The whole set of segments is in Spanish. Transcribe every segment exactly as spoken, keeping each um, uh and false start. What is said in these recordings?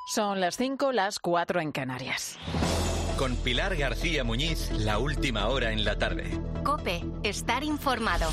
Son las cinco, las cuatro en Canarias. Con Pilar García Muñiz, la última hora en la tarde. COPE, estar informado.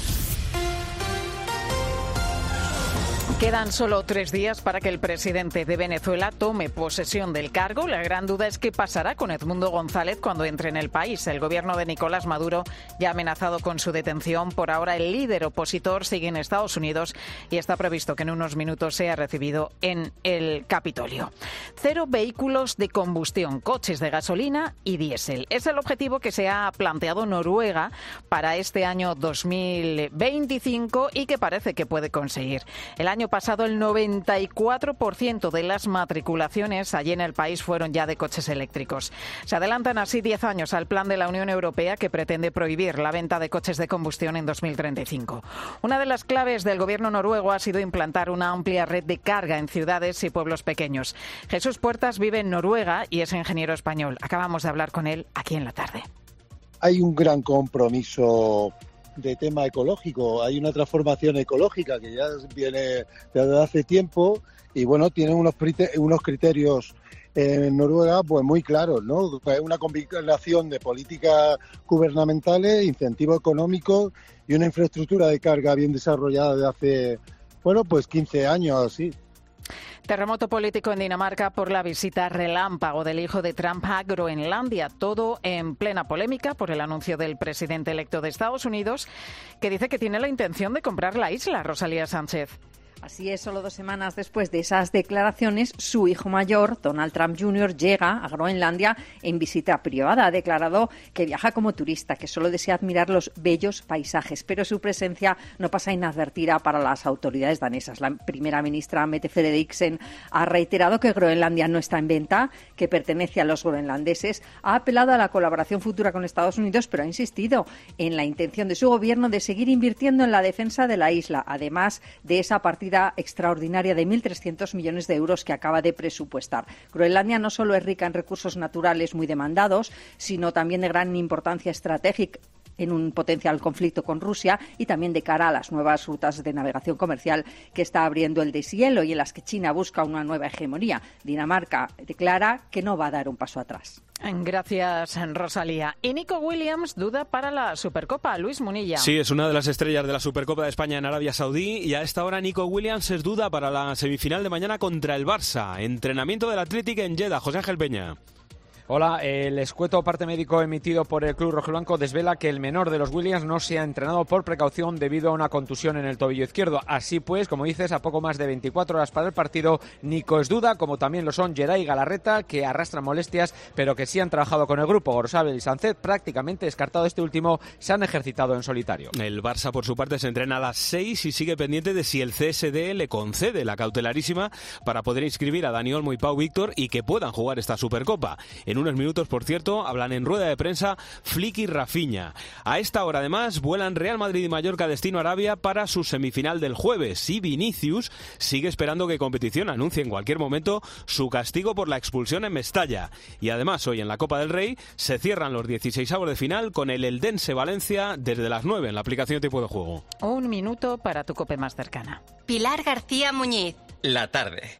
Quedan solo tres días para que el presidente de Venezuela tome posesión del cargo. La gran duda es qué pasará con Edmundo González cuando entre en el país. El gobierno de Nicolás Maduro ya ha amenazado con su detención. Por ahora, el líder opositor sigue en Estados Unidos y está previsto que en unos minutos sea recibido en el Capitolio. Cero vehículos de combustión, coches de gasolina y diésel. Es el objetivo que se ha planteado Noruega para este año dos mil veinticinco y que parece que puede conseguir. El año pasado el noventa y cuatro por ciento de las matriculaciones allí en el país fueron ya de coches eléctricos. Se adelantan así diez años al plan de la Unión Europea que pretende prohibir la venta de coches de combustión en dos mil treinta y cinco. Una de las claves del gobierno noruego ha sido implantar una amplia red de carga en ciudades y pueblos pequeños. Jesús Puertas vive en Noruega y es ingeniero español. Acabamos de hablar con él aquí en la tarde. Hay un gran compromiso de tema ecológico, hay una transformación ecológica que ya viene desde hace tiempo y bueno, tienen unos, unos criterios en Noruega pues muy claros, ¿no? Es una combinación de políticas gubernamentales, incentivos económicos y una infraestructura de carga bien desarrollada desde hace, bueno, pues quince años así. Terremoto político en Dinamarca por la visita relámpago del hijo de Trump a Groenlandia. Todo en plena polémica por el anuncio del presidente electo de Estados Unidos, que dice que tiene la intención de comprar la isla. Rosalía Sánchez. Así es, solo dos semanas después de esas declaraciones, su hijo mayor, Donald Trump junior, llega a Groenlandia en visita privada. Ha declarado que viaja como turista, que solo desea admirar los bellos paisajes, pero su presencia no pasa inadvertida para las autoridades danesas. La primera ministra, Mette Frederiksen, ha reiterado que Groenlandia no está en venta, que pertenece a los groenlandeses. Ha apelado a la colaboración futura con Estados Unidos, pero ha insistido en la intención de su gobierno de seguir invirtiendo en la defensa de la isla, además de esa partida extraordinaria de mil trescientos millones de euros que acaba de presupuestar. Groenlandia no solo es rica en recursos naturales muy demandados, sino también de gran importancia estratégica en un potencial conflicto con Rusia y también de cara a las nuevas rutas de navegación comercial que está abriendo el deshielo y en las que China busca una nueva hegemonía. Dinamarca declara que no va a dar un paso atrás. Gracias, Rosalía. Y Nico Williams duda para la Supercopa. Luis Munilla. Sí, es una de las estrellas de la Supercopa de España en Arabia Saudí y a esta hora Nico Williams es duda para la semifinal de mañana contra el Barça. Entrenamiento del Athletic en Jeddah. José Ángel Peña. Hola, el escueto parte médico emitido por el club rojiblanco desvela que el menor de los Williams no se ha entrenado por precaución debido a una contusión en el tobillo izquierdo. Así pues, como dices, a poco más de veinticuatro horas para el partido, Nico es duda, como también lo son Geray y Galarreta, que arrastran molestias, pero que sí han trabajado con el grupo. Gorosabel y Sánchez, prácticamente descartado este último, se han ejercitado en solitario. El Barça, por su parte, se entrena a las seis y sigue pendiente de si el C S D le concede la cautelarísima para poder inscribir a Dani Olmo y Pau Víctor y que puedan jugar esta Supercopa. En unos minutos, por cierto, hablan en rueda de prensa Flick y Rafinha. A esta hora, además, vuelan Real Madrid y Mallorca destino Arabia para su semifinal del jueves. Y Vinicius sigue esperando que competición anuncie en cualquier momento su castigo por la expulsión en Mestalla. Y además, hoy en la Copa del Rey se cierran los dieciseisavos de final con el Eldense Valencia desde las nueve en la aplicación Tiempo de Juego. Un minuto para tu COPE más cercana. Pilar García Muñiz. La tarde.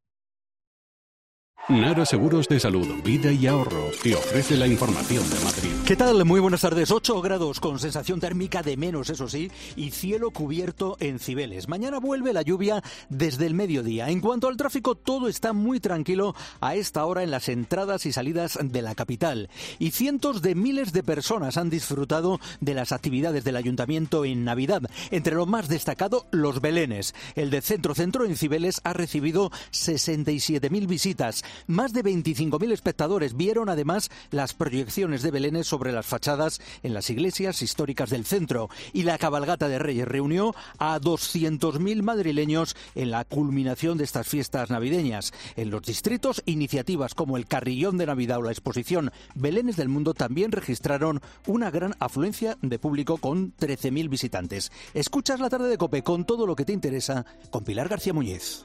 Nara Seguros de Salud, Vida y Ahorro te ofrece la información de Madrid. ¿Qué tal? Muy buenas tardes. ocho grados con sensación térmica de menos, eso sí, y cielo cubierto en Cibeles. Mañana vuelve la lluvia desde el mediodía. En cuanto al tráfico, todo está muy tranquilo a esta hora en las entradas y salidas de la capital. Y cientos de miles de personas han disfrutado de las actividades del Ayuntamiento en Navidad. Entre lo más destacado, los belenes. El de Centro Centro en Cibeles ha recibido sesenta y siete mil visitas. Más de veinticinco mil espectadores vieron además las proyecciones de belenes sobre las fachadas en las iglesias históricas del centro. Y la cabalgata de Reyes reunió a doscientos mil madrileños en la culminación de estas fiestas navideñas. En los distritos, iniciativas como el Carrillón de Navidad o la exposición Belenes del Mundo también registraron una gran afluencia de público con trece mil visitantes. Escuchas la tarde de COPE con todo lo que te interesa con Pilar García Muñiz.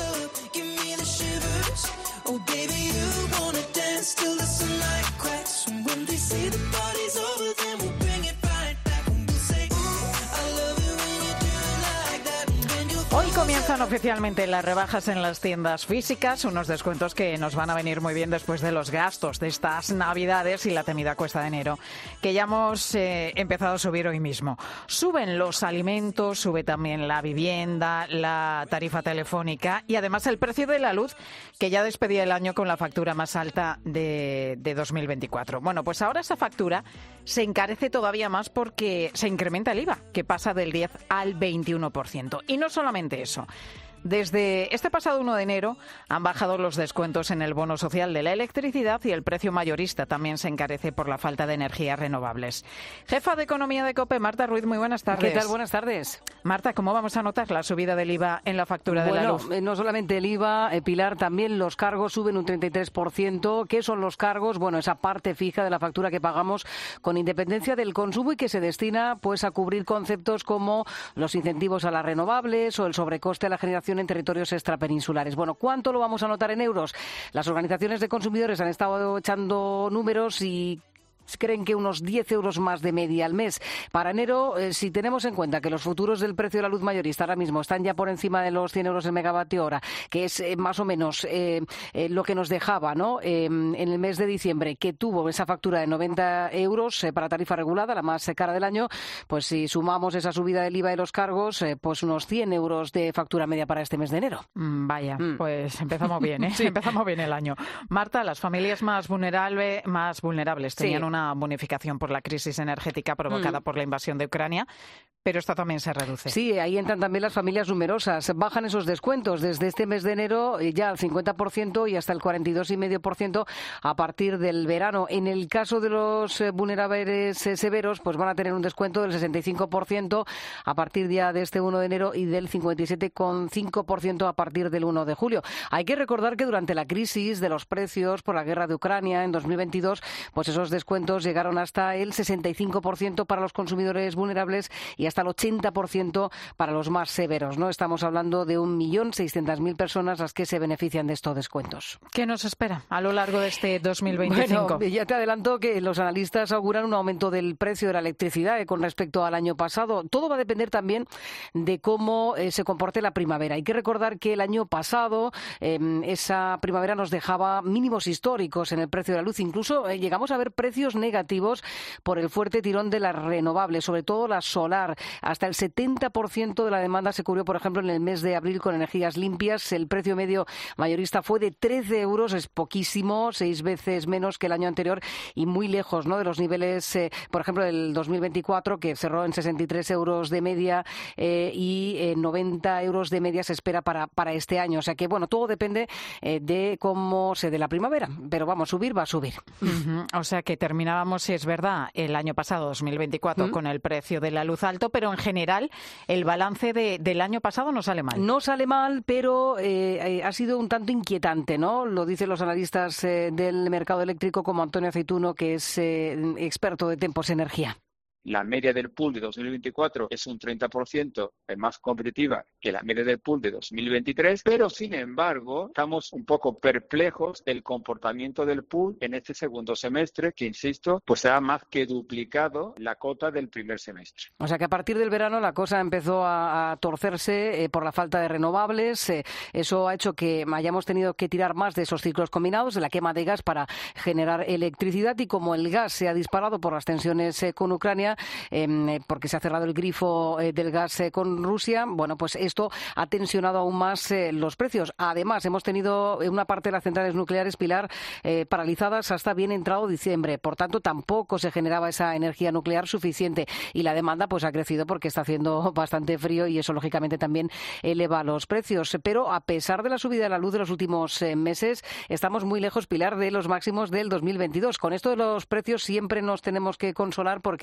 Oh baby, you wanna dance till the sunlight cracks. And when they Hoy comienzan oficialmente las rebajas en las tiendas físicas, unos descuentos que nos van a venir muy bien después de los gastos de estas Navidades y la temida cuesta de enero, que ya hemos eh, empezado a subir hoy mismo. Suben los alimentos, sube también la vivienda, la tarifa telefónica y además el precio de la luz, que ya despedía el año con la factura más alta de, de dos mil veinticuatro. Bueno, pues ahora esa factura se encarece todavía más porque se incrementa el I V A, que pasa del diez al veintiuno por ciento. Y no solamente eso. Desde este pasado uno de enero han bajado los descuentos en el bono social de la electricidad y el precio mayorista también se encarece por la falta de energías renovables. Jefa de Economía de COPE, Marta Ruiz, muy buenas tardes. ¿Qué tal? Buenas tardes. Marta, ¿cómo vamos a notar la subida del I V A en la factura bueno, de la luz? Bueno, no solamente el I V A, eh, Pilar, también los cargos suben un treinta y tres por ciento. ¿Qué son los cargos? Bueno, esa parte fija de la factura que pagamos con independencia del consumo y que se destina pues a cubrir conceptos como los incentivos a las renovables o el sobrecoste a la generación en territorios extrapeninsulares. Bueno, ¿cuánto lo vamos a notar en euros? Las organizaciones de consumidores han estado echando números y creen que unos diez euros más de media al mes. Para enero, eh, si tenemos en cuenta que los futuros del precio de la luz mayorista ahora mismo están ya por encima de los cien euros el megavatio hora, que es eh, más o menos eh, eh, lo que nos dejaba, ¿no? Eh, en el mes de diciembre, que tuvo esa factura de noventa euros eh, para tarifa regulada, la más cara del año, pues si sumamos esa subida del I V A y los cargos, eh, pues unos cien euros de factura media para este mes de enero. Mm, vaya, mm. pues empezamos bien, ¿eh? Sí. Empezamos bien el año. Marta, las familias más vulnerable, más vulnerables tenían Sí. una una bonificación por la crisis energética provocada mm. por la invasión de Ucrania, pero esta también se reduce. Sí, ahí entran también las familias numerosas. Bajan esos descuentos desde este mes de enero ya al cincuenta por ciento y hasta el cuarenta y dos coma cinco por ciento a partir del verano. En el caso de los vulnerables severos, pues van a tener un descuento del sesenta y cinco por ciento a partir ya de este uno de enero y del cincuenta y siete coma cinco por ciento a partir del uno de julio. Hay que recordar que durante la crisis de los precios por la guerra de Ucrania en dos mil veintidós, pues esos descuentos llegaron hasta el sesenta y cinco por ciento para los consumidores vulnerables y hasta el ochenta por ciento para los más severos, ¿no? Estamos hablando de un millón seiscientas mil personas las que se benefician de estos descuentos. ¿Qué nos espera a lo largo de este dos mil veinticinco? Bueno, ya te adelanto que los analistas auguran un aumento del precio de la electricidad eh, con respecto al año pasado. Todo va a depender también de cómo eh, se comporte la primavera. Hay que recordar que el año pasado eh, esa primavera nos dejaba mínimos históricos en el precio de la luz. Incluso eh, llegamos a ver precios negativos por el fuerte tirón de las renovables, sobre todo la solar. Hasta el setenta por ciento de la demanda se cubrió, por ejemplo, en el mes de abril con energías limpias. El precio medio mayorista fue de trece euros, es poquísimo, seis veces menos que el año anterior y muy lejos, ¿no?, de los niveles, eh, por ejemplo, del dos mil veinticuatro, que cerró en sesenta y tres euros de media eh, y eh, noventa euros de media se espera para, para este año. O sea que, bueno, todo depende eh, de cómo se dé la primavera. Pero vamos, subir va a subir. Uh-huh. O sea que terminábamos, si es verdad, el año pasado, dos mil veinticuatro, ¿Mm? con el precio de la luz alto, pero en general el balance de, del año pasado no sale mal. No sale mal, pero eh, eh, ha sido un tanto inquietante, ¿no? Lo dicen los analistas eh, del mercado eléctrico como Antonio Aceituno, que es eh, experto de Tempos Energía. La media del pool de dos mil veinticuatro es un treinta por ciento más competitiva que la media del pool de dos mil veintitrés, pero sin embargo estamos un poco perplejos del comportamiento del pool en este segundo semestre, que insisto, pues ha más que duplicado la cota del primer semestre. O sea que a partir del verano la cosa empezó a, a torcerse eh, por la falta de renovables. Eh, eso ha hecho que hayamos tenido que tirar más de esos ciclos combinados, de la quema de gas para generar electricidad, y como el gas se ha disparado por las tensiones eh, con Ucrania, Eh, porque se ha cerrado el grifo eh, del gas eh, con Rusia, bueno, pues esto ha tensionado aún más eh, los precios. Además, hemos tenido una parte de las centrales nucleares, Pilar, eh, paralizadas hasta bien entrado diciembre. Por tanto, tampoco se generaba esa energía nuclear suficiente y la demanda pues ha crecido porque está haciendo bastante frío y eso, lógicamente, también eleva los precios. Pero a pesar de la subida de la luz de los últimos eh, meses, estamos muy lejos, Pilar, de los máximos del dos mil veintidós. Con esto de los precios siempre nos tenemos que consolar porque hemos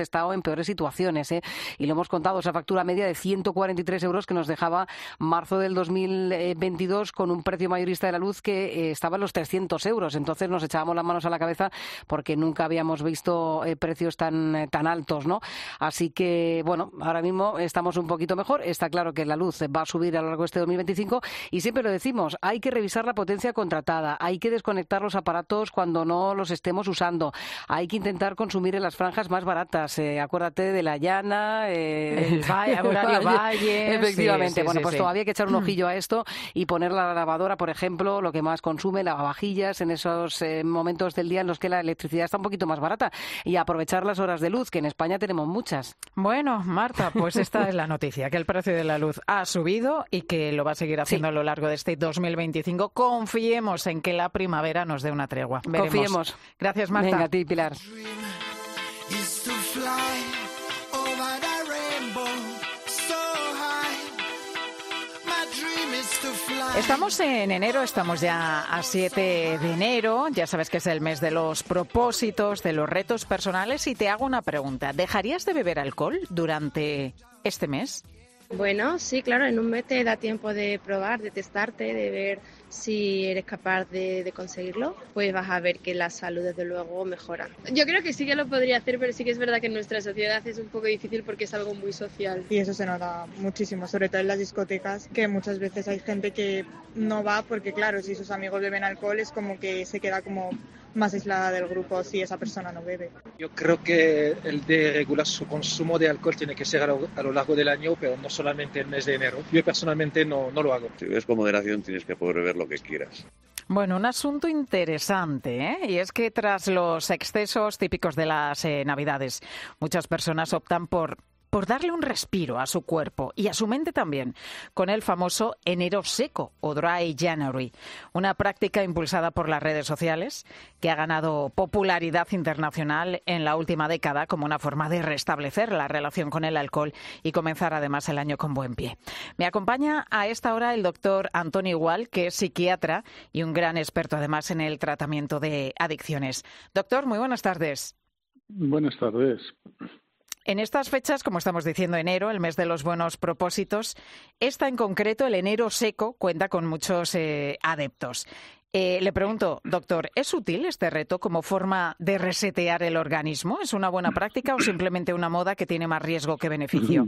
estado en peores situaciones, ¿eh? Y lo hemos contado, esa factura media de ciento cuarenta y tres euros que nos dejaba marzo del dos mil veintidós con un precio mayorista de la luz que eh, estaba en los trescientos euros. Entonces nos echábamos las manos a la cabeza porque nunca habíamos visto eh, precios tan, tan altos, ¿no? Así que, bueno, ahora mismo estamos un poquito mejor. Está claro que la luz va a subir a lo largo de este dos mil veinticinco y siempre lo decimos, hay que revisar la potencia contratada, hay que desconectar los aparatos cuando no los estemos usando, hay que intentar consumir en las franjas más baratas. Eh, acuérdate de la llana, eh, el valle, horario valle. Efectivamente. Sí, sí, bueno, sí, pues sí. todavía hay que echar un ojillo a esto y poner la lavadora, por ejemplo, lo que más consume, lavavajillas, en esos eh, momentos del día en los que la electricidad está un poquito más barata y aprovechar las horas de luz, que en España tenemos muchas. Bueno, Marta, pues esta es la noticia, que el precio de la luz ha subido y que lo va a seguir haciendo sí. a lo largo de este dos mil veinticinco. Confiemos en que la primavera nos dé una tregua. Veremos. Confiemos. Gracias, Marta. Venga, a ti, Pilar. Estamos en enero, estamos ya a siete de enero, ya sabes que es el mes de los propósitos, de los retos personales, y te hago una pregunta. ¿Dejarías de beber alcohol durante este mes? Bueno, sí, claro, en un mes te da tiempo de probar, de testarte, de ver si eres capaz de, de conseguirlo, pues vas a ver que la salud desde luego mejora. Yo creo que sí que lo podría hacer, pero sí que es verdad que en nuestra sociedad es un poco difícil porque es algo muy social. Y eso se nota muchísimo, sobre todo en las discotecas, que muchas veces hay gente que no va porque, claro, si sus amigos beben alcohol es como que se queda como más aislada del grupo si esa persona no bebe. Yo creo que el de regular su consumo de alcohol tiene que ser a lo, a lo largo del año, pero no solamente el mes de enero. Yo personalmente no, no lo hago. Si ves con moderación tienes que poder beber lo que quieras. Bueno, un asunto interesante, ¿eh? Y es que tras los excesos típicos de las eh, Navidades, muchas personas optan por por darle un respiro a su cuerpo y a su mente también, con el famoso enero seco o Dry January, una práctica impulsada por las redes sociales que ha ganado popularidad internacional en la última década como una forma de restablecer la relación con el alcohol y comenzar además el año con buen pie. Me acompaña a esta hora el doctor Antonio Igual, que es psiquiatra y un gran experto además en el tratamiento de adicciones. Doctor, muy buenas tardes. Buenas tardes. En estas fechas, como estamos diciendo, enero, el mes de los buenos propósitos, esta en concreto, el enero seco, cuenta con muchos eh, adeptos. Eh, le pregunto, doctor, ¿es útil este reto como forma de resetear el organismo? ¿Es una buena práctica o simplemente una moda que tiene más riesgo que beneficio?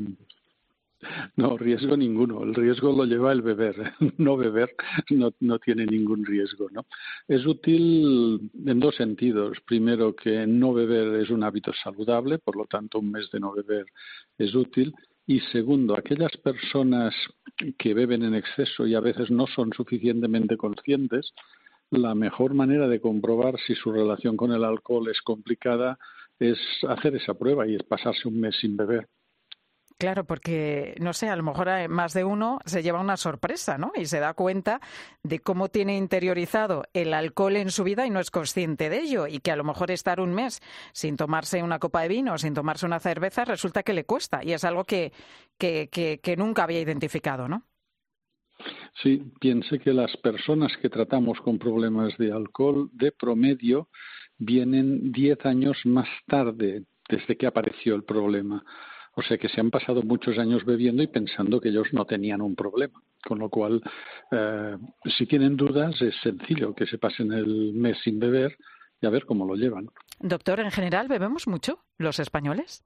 No, riesgo ninguno. El riesgo lo lleva el beber. No beber no, no tiene ningún riesgo, ¿no? Es útil en dos sentidos. Primero, que no beber es un hábito saludable, por lo tanto, un mes de no beber es útil. Y segundo, aquellas personas que beben en exceso y a veces no son suficientemente conscientes, la mejor manera de comprobar si su relación con el alcohol es complicada es hacer esa prueba y es pasarse un mes sin beber. Claro, porque, no sé, a lo mejor más de uno se lleva una sorpresa, ¿no? Y se da cuenta de cómo tiene interiorizado el alcohol en su vida y no es consciente de ello. Y que a lo mejor estar un mes sin tomarse una copa de vino, sin tomarse una cerveza, resulta que le cuesta. Y es algo que, que, que, que nunca había identificado, ¿no? Sí, piense que las personas que tratamos con problemas de alcohol, de promedio, vienen diez años más tarde desde que apareció el problema. O sea que se han pasado muchos años bebiendo y pensando que ellos no tenían un problema. Con lo cual, eh, si tienen dudas, es sencillo que se pasen el mes sin beber y a ver cómo lo llevan. Doctor, ¿en general bebemos mucho los españoles?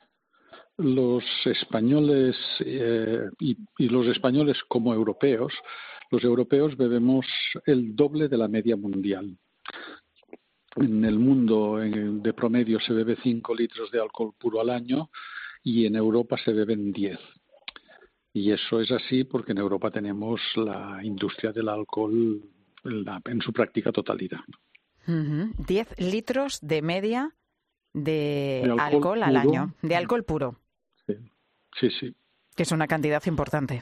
Los españoles eh, y, y los españoles como europeos, los europeos bebemos el doble de la media mundial. En el mundo en, de promedio se bebe cinco litros de alcohol puro al año, y en Europa se beben diez. Y eso es así porque en Europa tenemos la industria del alcohol en, la, en su práctica totalidad. Uh-huh. diez litros de media de, de alcohol, alcohol al puro. año, de alcohol puro. Sí, sí. sí. Que es una cantidad importante.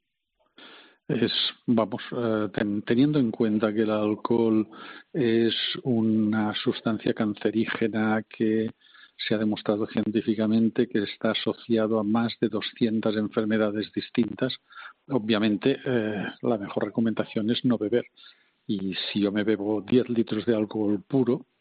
Es, vamos, eh, ten, teniendo en cuenta que el alcohol es una sustancia cancerígena que se ha demostrado científicamente que está asociado a más de doscientas enfermedades distintas. Obviamente, eh, la mejor recomendación es no beber. Y si yo me bebo diez litros de alcohol puro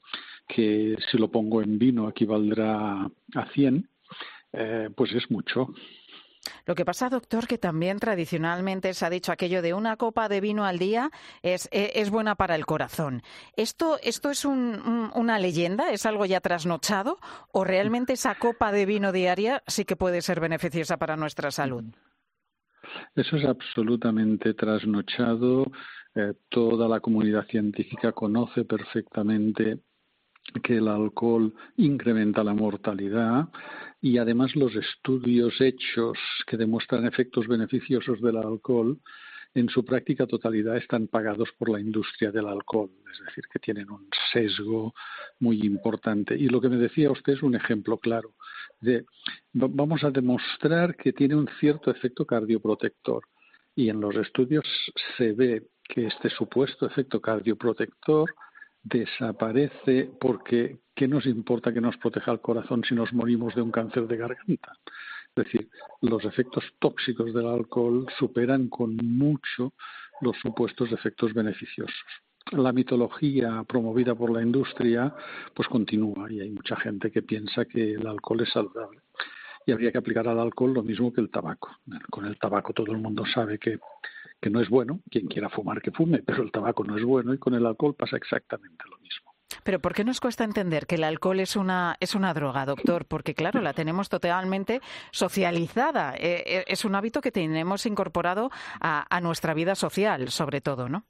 que si lo pongo en vino equivaldrá a cien, eh, pues es mucho. Lo que pasa, doctor, que también tradicionalmente se ha dicho aquello de una copa de vino al día es, es buena para el corazón. ¿Esto, esto es un, un, una leyenda? ¿Es algo ya trasnochado? ¿O realmente esa copa de vino diaria sí que puede ser beneficiosa para nuestra salud? Eso es absolutamente trasnochado. Eh, toda la comunidad científica conoce perfectamente que el alcohol incrementa la mortalidad y además los estudios hechos que demuestran efectos beneficiosos del alcohol en su práctica totalidad están pagados por la industria del alcohol, es decir, que tienen un sesgo muy importante. Y lo que me decía usted es un ejemplo claro de vamos a demostrar que tiene un cierto efecto cardioprotector y en los estudios se ve que este supuesto efecto cardioprotector desaparece porque ¿qué nos importa que nos proteja el corazón si nos morimos de un cáncer de garganta? Es decir, los efectos tóxicos del alcohol superan con mucho los supuestos efectos beneficiosos. La mitología promovida por la industria pues continúa y hay mucha gente que piensa que el alcohol es saludable. Y habría que aplicar al alcohol lo mismo que el tabaco. Con el tabaco todo el mundo sabe que que no es bueno, quien quiera fumar que fume, pero el tabaco no es bueno y con el alcohol pasa exactamente lo mismo. Pero ¿por qué nos cuesta entender que el alcohol es una es una droga, doctor? Porque claro, la tenemos totalmente socializada, eh, es un hábito que tenemos incorporado a, a nuestra vida social, sobre todo, ¿no?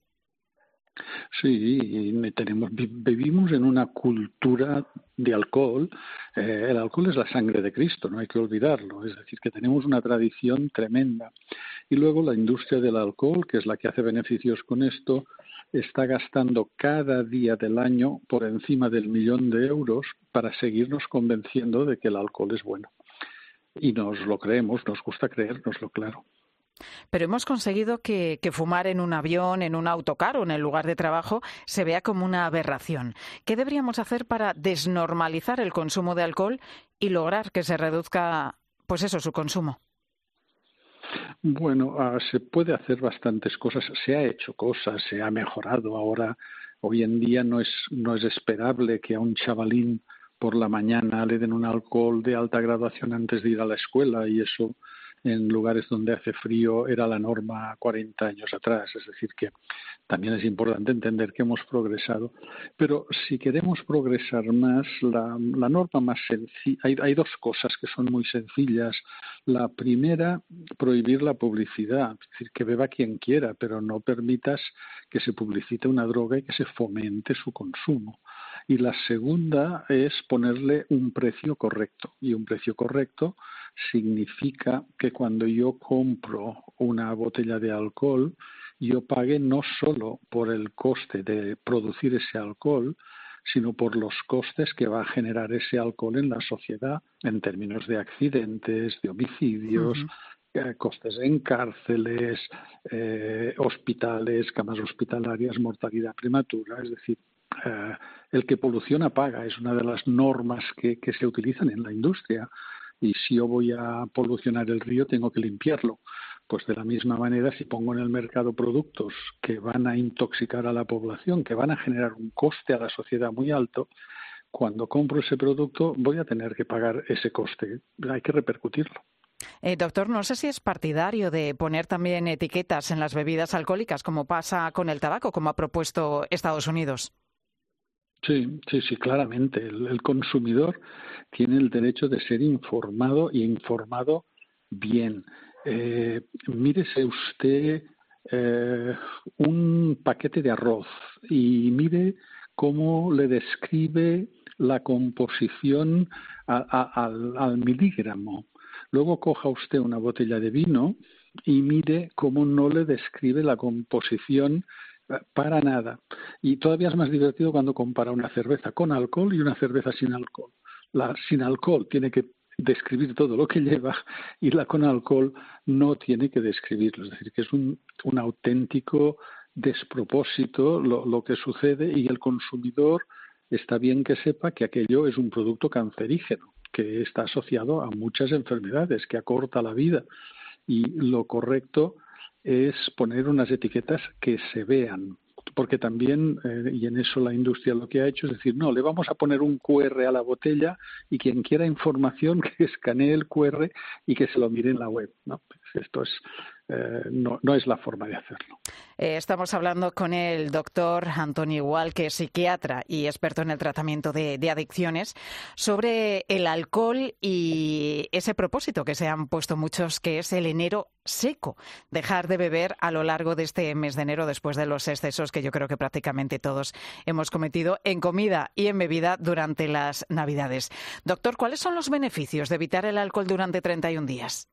Sí, tenemos, vivimos en una cultura de alcohol. Eh, el alcohol es la sangre de Cristo, no hay que olvidarlo. Es decir, que tenemos una tradición tremenda. Y luego la industria del alcohol, que es la que hace beneficios con esto, está gastando cada día del año por encima del millón de euros para seguirnos convenciendo de que el alcohol es bueno. Y nos lo creemos, nos gusta creérnoslo, claro. Pero hemos conseguido que, que fumar en un avión, en un autocar o en el lugar de trabajo se vea como una aberración. ¿Qué deberíamos hacer para desnormalizar el consumo de alcohol y lograr que se reduzca, pues eso, su consumo? Bueno, uh, se puede hacer bastantes cosas. Se ha hecho cosas, se ha mejorado. Ahora, hoy en día no es, no es esperable que a un chavalín por la mañana le den un alcohol de alta graduación antes de ir a la escuela y eso en lugares donde hace frío era la norma cuarenta años atrás. Es decir, que también es importante entender que hemos progresado. Pero si queremos progresar más, la, la norma más sencilla, hay, hay dos cosas que son muy sencillas. La primera, prohibir la publicidad, es decir, que beba quien quiera, pero no permitas que se publicite una droga y que se fomente su consumo. Y la segunda es ponerle un precio correcto. Y un precio correcto significa que cuando yo compro una botella de alcohol, yo pague no solo por el coste de producir ese alcohol, sino por los costes que va a generar ese alcohol en la sociedad en términos de accidentes, de homicidios, uh-huh. eh, costes en cárceles, eh, hospitales, camas hospitalarias, mortalidad prematura, es decir, eh, el que poluciona paga, es una de las normas que, que se utilizan en la industria. Y si yo voy a polucionar el río, tengo que limpiarlo. Pues de la misma manera, si pongo en el mercado productos que van a intoxicar a la población, que van a generar un coste a la sociedad muy alto, cuando compro ese producto voy a tener que pagar ese coste. Hay que repercutirlo. Eh, doctor, no sé si es partidario de poner también etiquetas en las bebidas alcohólicas, como pasa con el tabaco, como ha propuesto Estados Unidos. Sí, sí, sí, claramente. El, el consumidor tiene el derecho de ser informado y informado bien. Eh, mírese usted eh, un paquete de arroz y mire cómo le describe la composición a, a, al, al milígramo. Luego coja usted una botella de vino y mire cómo no le describe la composición para nada. Y todavía es más divertido cuando compara una cerveza con alcohol y una cerveza sin alcohol. La sin alcohol tiene que describir todo lo que lleva y la con alcohol no tiene que describirlo. Es decir, que es un, un auténtico despropósito lo, lo que sucede y el consumidor está bien que sepa que aquello es un producto cancerígeno, que está asociado a muchas enfermedades, que acorta la vida. Y lo correcto es poner unas etiquetas que se vean. porque también, eh, y en eso la industria lo que ha hecho es decir, no, le vamos a poner un cu erre a la botella y quien quiera información que escanee el cu erre y que se lo mire en la web, ¿no? Esto es, eh, no, no es la forma de hacerlo. Eh, estamos hablando con el doctor Antoni Gual, que es psiquiatra y experto en el tratamiento de, de adicciones, sobre el alcohol y ese propósito que se han puesto muchos, que es el enero seco, dejar de beber a lo largo de este mes de enero después de los excesos que yo creo que prácticamente todos hemos cometido en comida y en bebida durante las Navidades. Doctor, ¿cuáles son los beneficios de evitar el alcohol durante treinta y un días?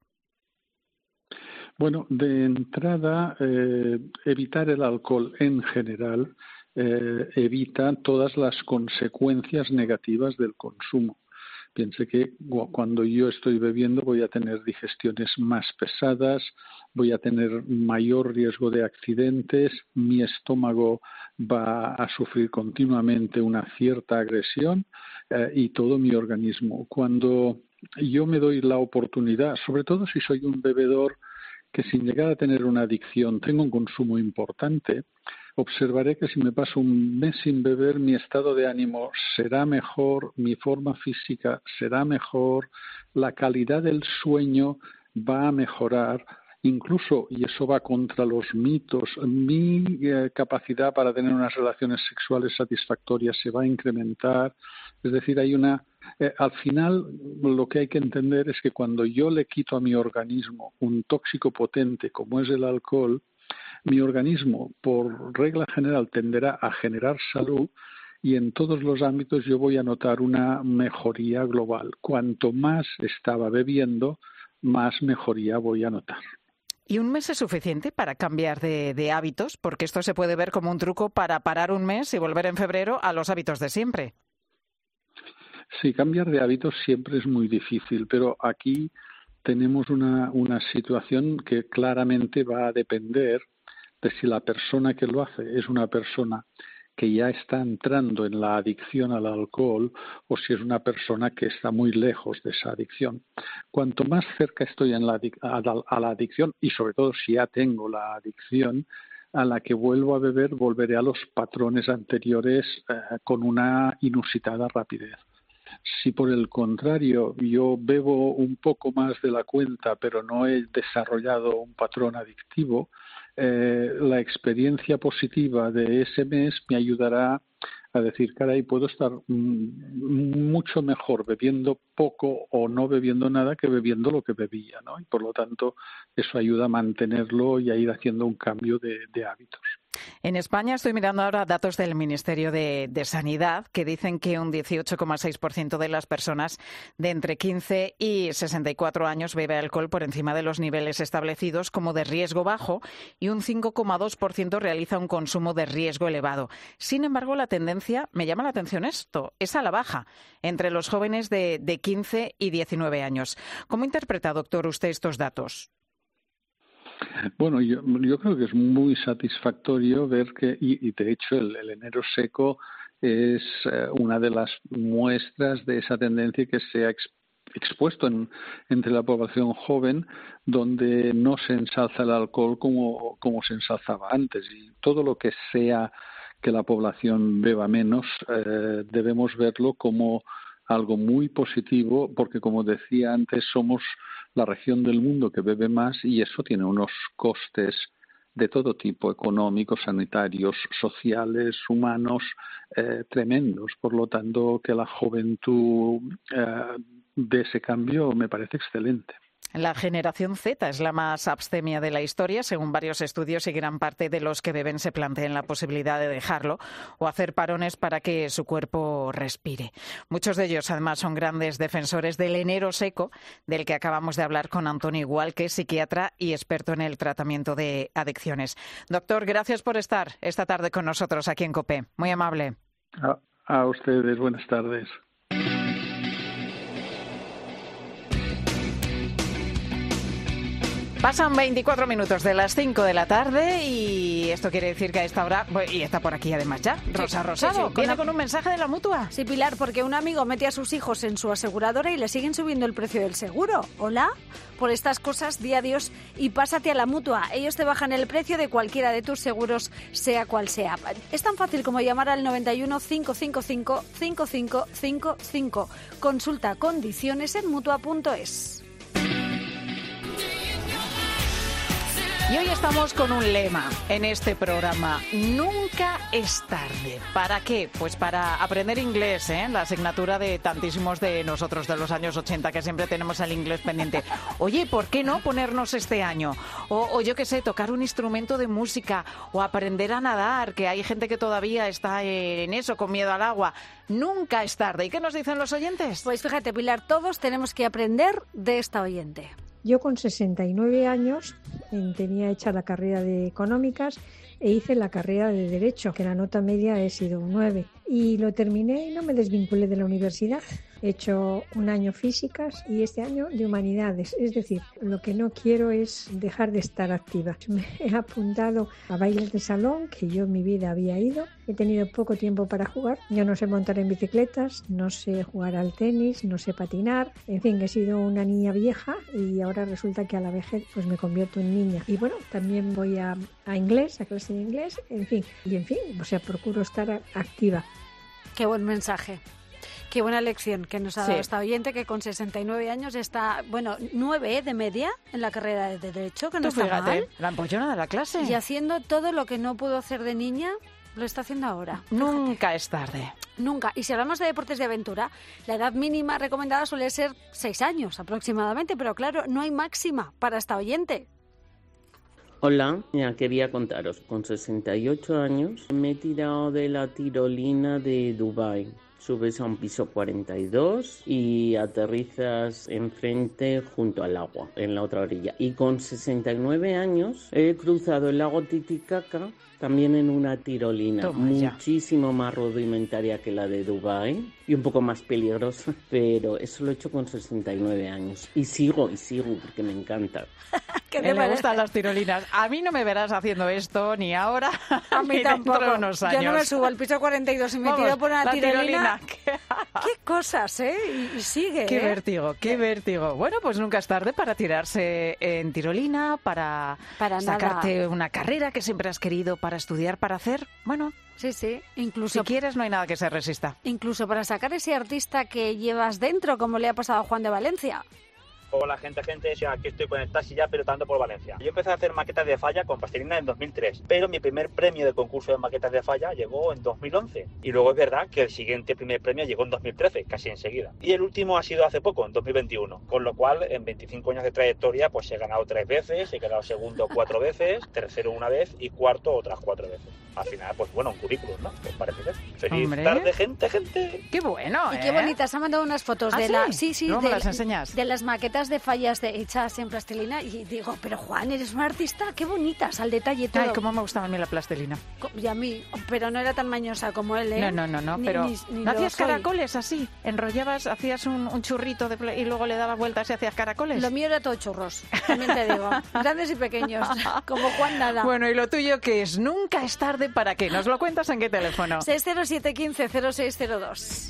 Bueno, de entrada, eh, evitar el alcohol en general eh, evita todas las consecuencias negativas del consumo. Piense que cuando yo estoy bebiendo voy a tener digestiones más pesadas, voy a tener mayor riesgo de accidentes, mi estómago va a sufrir continuamente una cierta agresión eh, y todo mi organismo. Cuando yo me doy la oportunidad, sobre todo si soy un bebedor que sin llegar a tener una adicción tengo un consumo importante, observaré que si me paso un mes sin beber, mi estado de ánimo será mejor, mi forma física será mejor, la calidad del sueño va a mejorar, incluso, y eso va contra los mitos, mi eh, capacidad para tener unas relaciones sexuales satisfactorias se va a incrementar. Es decir, hay una Eh, al final, lo que hay que entender es que cuando yo le quito a mi organismo un tóxico potente como es el alcohol, mi organismo, por regla general, tenderá a generar salud y en todos los ámbitos yo voy a notar una mejoría global. Cuanto más estaba bebiendo, más mejoría voy a notar. ¿Y un mes es suficiente para cambiar de, de hábitos? Porque esto se puede ver como un truco para parar un mes y volver en febrero a los hábitos de siempre. Sí, cambiar de hábitos siempre es muy difícil, pero aquí tenemos una, una situación que claramente va a depender de si la persona que lo hace es una persona que ya está entrando en la adicción al alcohol o si es una persona que está muy lejos de esa adicción. Cuanto más cerca estoy en la, a, a la adicción y sobre todo si ya tengo la adicción, a la que vuelvo a beber, volveré a los patrones anteriores eh, con una inusitada rapidez. Si por el contrario yo bebo un poco más de la cuenta pero no he desarrollado un patrón adictivo, eh, la experiencia positiva de ese mes me ayudará a decir, caray, puedo estar mm, mucho mejor bebiendo poco o no bebiendo nada que bebiendo lo que bebía, ¿no? Y por lo tanto eso ayuda a mantenerlo y a ir haciendo un cambio de, de hábitos. En España estoy mirando ahora datos del Ministerio de, de Sanidad que dicen que un dieciocho coma seis por ciento de las personas de entre quince y sesenta y cuatro años bebe alcohol por encima de los niveles establecidos como de riesgo bajo y un cinco coma dos por ciento realiza un consumo de riesgo elevado. Sin embargo, la tendencia, me llama la atención esto, es a la baja entre los jóvenes de, de quince y diecinueve años. ¿Cómo interpreta, doctor, usted estos datos? Bueno, yo, yo creo que es muy satisfactorio ver que, y, y de hecho el, el enero seco es eh, una de las muestras de esa tendencia que se ha ex, expuesto en, entre la población joven, donde no se ensalza el alcohol como, como se ensalzaba antes. Y todo lo que sea que la población beba menos, eh, debemos verlo como algo muy positivo, porque como decía antes, somos la región del mundo que bebe más y eso tiene unos costes de todo tipo, económicos, sanitarios, sociales, humanos, eh, tremendos. Por lo tanto, que la juventud eh, de ese cambio me parece excelente. La generación Z es la más abstemia de la historia, según varios estudios, y gran parte de los que beben se plantean la posibilidad de dejarlo o hacer parones para que su cuerpo respire. Muchos de ellos, además, son grandes defensores del enero seco, del que acabamos de hablar con Antoni Gual, que es psiquiatra y experto en el tratamiento de adicciones. Doctor, gracias por estar esta tarde con nosotros aquí en COPE. Muy amable. A, a ustedes, buenas tardes. Pasan veinticuatro minutos de las cinco de la tarde y esto quiere decir que a esta hora, y está por aquí además ya, Rosa Rosado, sí, sí, viene con, la... con un mensaje de la Mutua. Sí, Pilar, porque un amigo mete a sus hijos en su aseguradora y le siguen subiendo el precio del seguro. Hola, por estas cosas, di adiós y pásate a la Mutua. Ellos te bajan el precio de cualquiera de tus seguros, sea cual sea. Es tan fácil como llamar al noventa y uno, cinco cinco cinco, cinco cinco cinco cinco. Consulta condiciones en mutua punto es. Y hoy estamos con un lema en este programa: nunca es tarde. ¿Para qué? Pues para aprender inglés, ¿eh? La asignatura de tantísimos de nosotros de los años ochenta que siempre tenemos el inglés pendiente. Oye, ¿por qué no ponernos este año? O, o yo qué sé, tocar un instrumento de música o aprender a nadar, que hay gente que todavía está en eso, con miedo al agua. Nunca es tarde. ¿Y qué nos dicen los oyentes? Pues fíjate, Pilar, todos tenemos que aprender de esta oyente. Yo con sesenta y nueve años tenía hecha la carrera de Económicas e hice la carrera de Derecho, que la nota media he sido un nueve. Y lo terminé y no me desvinculé de la universidad. He hecho un año Físicas y este año de Humanidades. Es decir, lo que no quiero es dejar de estar activa. Me he apuntado a bailes de salón, que yo en mi vida había ido. He tenido poco tiempo para jugar. Yo no sé montar en bicicletas, no sé jugar al tenis, no sé patinar. En fin, he sido una niña vieja y ahora resulta que a la vejez pues me convierto en niña. Y bueno, también voy a, a inglés, a clase de inglés, en fin. Y en fin, o sea, procuro estar a, activa. Qué buen mensaje. Qué buena lección que nos ha dado Sí. esta oyente, que con sesenta y nueve años está, bueno, nueve de media en la carrera de Derecho, que no Tú está fíjate, mal. la empollona de la clase. Y haciendo todo lo que no pudo hacer de niña, lo está haciendo ahora. Nunca es tarde. Nunca. Y si hablamos de deportes de aventura, la edad mínima recomendada suele ser seis años aproximadamente, pero claro, no hay máxima para esta oyente. Hola, ya quería contaros, con sesenta y ocho años me he tirado de la tirolina de Dubái. Subes a un piso cuarenta y dos y aterrizas enfrente junto al agua, en la otra orilla. Y con sesenta y nueve años he cruzado el lago Titicaca también en una tirolina, Toma ya. muchísimo más rudimentaria que la de Dubái y un poco más peligrosa, pero eso lo he hecho con sesenta y nueve años. Y sigo, y sigo, porque me encanta. ¿Qué Me le gustan las tirolinas. A mí no me verás haciendo esto ni ahora A mí ni tampoco. dentro de unos años. Yo no me subo al piso cuarenta y dos y me Vamos, tiro por una la tirolina. tirolina. ¿Qué cosas, eh? Y, y sigue, Qué ¿eh? vértigo, qué vértigo. Bueno, pues nunca es tarde para tirarse en tirolina, para, Para sacarte nada. una carrera que siempre has querido, para estudiar, para hacer. Bueno, Sí, sí. Incluso, si quieres no hay nada que se resista. incluso para sacar ese artista que llevas dentro, como le ha pasado a Juan de Valencia. Hola gente, gente, sí, aquí estoy con el taxi ya pilotando por Valencia. Yo empecé a hacer maquetas de falla con plastilina en dos mil tres, pero mi primer premio de concurso de maquetas de falla llegó en dos mil once. Y luego es verdad que el siguiente primer premio llegó en dos mil trece, casi enseguida. Y el último ha sido hace poco, en dos mil veintiuno. Con lo cual, en veinticinco años de trayectoria, pues he ganado tres veces, he quedado segundo cuatro veces, tercero una vez y cuarto otras cuatro veces. Al final, pues bueno, un currículum, ¿no? Pues parece ser. Feliz Hombre. tarde, gente, gente. Qué bueno, Y ¿eh? qué bonitas, ha mandado unas fotos ¿Ah, de sí? la sí, sí, Luego de, me las enseñas. de las maquetas de fallas de, hechas en plastilina y digo, pero Juan, eres un artista, qué bonitas, al detalle todo. Ay, cómo me gustaba a mí la plastilina. Co- Y a mí, pero no era tan mañosa como él, ¿eh? No, no, no, no, Ni- pero ni- ni ¿no lo hacías soy. caracoles así? ¿Enrollabas, hacías un, un churrito de pla- y luego le dabas vueltas y hacías caracoles? Lo mío era todo churros, también te digo, grandes y pequeños, como Juan nada. Bueno, ¿y lo tuyo qué es? Nunca es tarde para qué. ¿Nos lo cuentas en qué teléfono? seis cero siete uno cinco cero seis cero dos.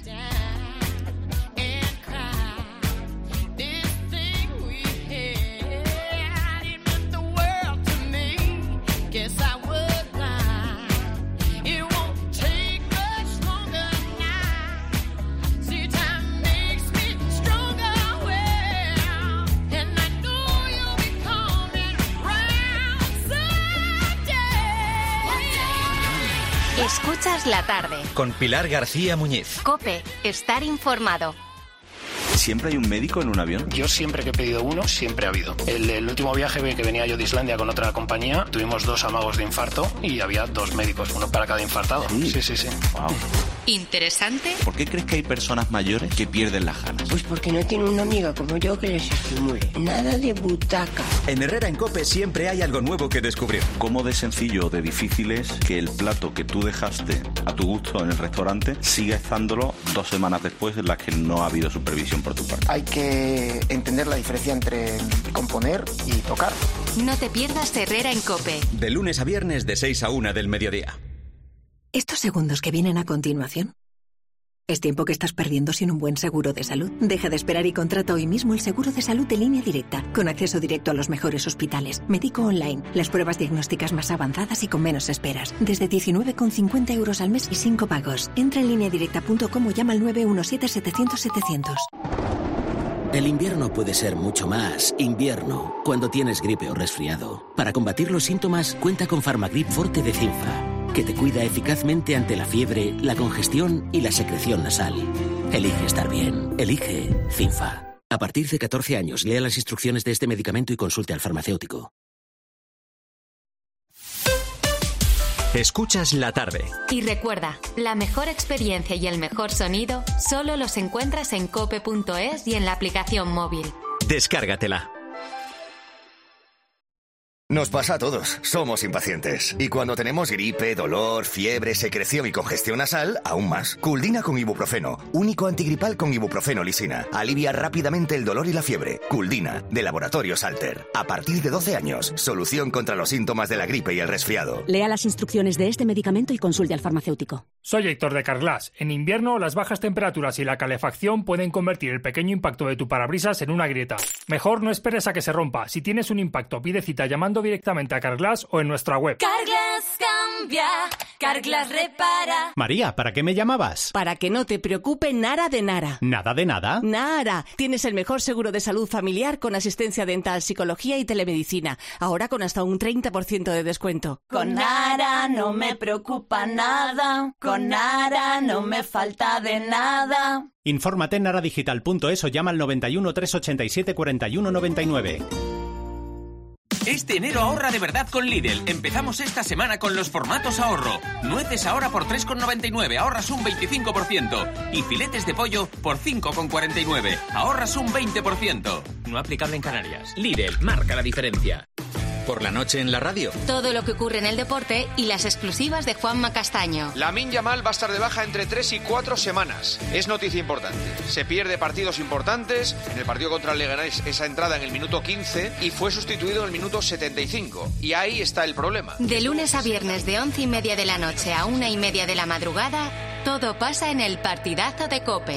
Escuchas la tarde. Con Pilar García Muñiz. Cope, estar informado. ¿Siempre hay un médico en un avión? Yo siempre que he pedido uno, siempre ha habido. El, el último viaje que venía yo de Islandia con otra compañía, tuvimos dos amagos de infarto y había dos médicos, uno para cada infartado. Sí, sí, sí. sí. Wow. Interesante. ¿Por qué crees que hay personas mayores que pierden las ganas? Pues porque no tiene una amiga como yo que les estimule. Nada de butaca. En Herrera en Cope siempre hay algo nuevo que descubrir. ¿Cómo de sencillo o de difícil es que el plato que tú dejaste a tu gusto en el restaurante siga estándolo dos semanas después en las que no ha habido supervisión por tu parte. Hay que entender la diferencia entre componer y tocar. No te pierdas Herrera en COPE. De lunes a viernes de seis a una del mediodía. Estos segundos que vienen a continuación es tiempo que estás perdiendo sin un buen seguro de salud. Deja de esperar y contrata hoy mismo el seguro de salud de Línea Directa, con acceso directo a los mejores hospitales, médico online, las pruebas diagnósticas más avanzadas y con menos esperas. Desde diecinueve con cincuenta euros al mes y cinco pagos. Entra en línea directa punto com o llama al nueve uno siete setecientos setecientos. El invierno puede ser mucho más invierno cuando tienes gripe o resfriado. Para combatir los síntomas, cuenta con Farmagrip Forte de Cinfa, que te cuida eficazmente ante la fiebre, la congestión y la secreción nasal. Elige estar bien. Elige Cinfa. A partir de catorce años, lea las instrucciones de este medicamento y consulte al farmacéutico. Escuchas la tarde. Y recuerda, la mejor experiencia y el mejor sonido solo los encuentras en cope punto es y en la aplicación móvil. Descárgatela. Nos pasa a todos, somos impacientes. Y cuando tenemos gripe, dolor, fiebre, secreción y congestión nasal, aún más. Culdina con ibuprofeno, único antigripal con ibuprofeno lisina. Alivia rápidamente el dolor y la fiebre. Culdina, de Laboratorios Alter. A partir de doce años, solución contra los síntomas de la gripe y el resfriado. Lea las instrucciones de este medicamento y consulte al farmacéutico. Soy Héctor de Carglass. En invierno, las bajas temperaturas y la calefacción pueden convertir el pequeño impacto de tu parabrisas en una grieta. Mejor no esperes a que se rompa. Si tienes un impacto, pide cita llamando directamente a Carglass o en nuestra web. Carglass cambia, Carglass repara. María, ¿para qué me llamabas? Para que no te preocupe nada de nada. ¿Nada de nada? Nada. Tienes el mejor seguro de salud familiar con asistencia dental, psicología y telemedicina. Ahora con hasta un treinta por ciento de descuento. Con Nara no me preocupa nada. Con Nara no me falta de nada. Infórmate en naradigital punto es o llama al noventa y uno, trescientos ochenta y siete, cuarenta y uno noventa y nueve. Este enero ahorra de verdad con Lidl. Empezamos esta semana con los formatos ahorro. Nueces ahora por tres con noventa y nueve, ahorras un veinticinco por ciento. Y filetes de pollo por cinco con cuarenta y nueve, ahorras un veinte por ciento. No aplicable en Canarias. Lidl, marca la diferencia. Por la noche en la radio. Todo lo que ocurre en el deporte y las exclusivas de Juanma Castaño. Lamine Yamal va a estar de baja entre tres y cuatro semanas. Es noticia importante. Se pierde partidos importantes. En el partido contra el Leganés, esa entrada en el minuto quince y fue sustituido en el minuto setenta y cinco. Y ahí está el problema. De lunes a viernes de once y media de la noche a una y media de la madrugada, todo pasa en el partidazo de COPE.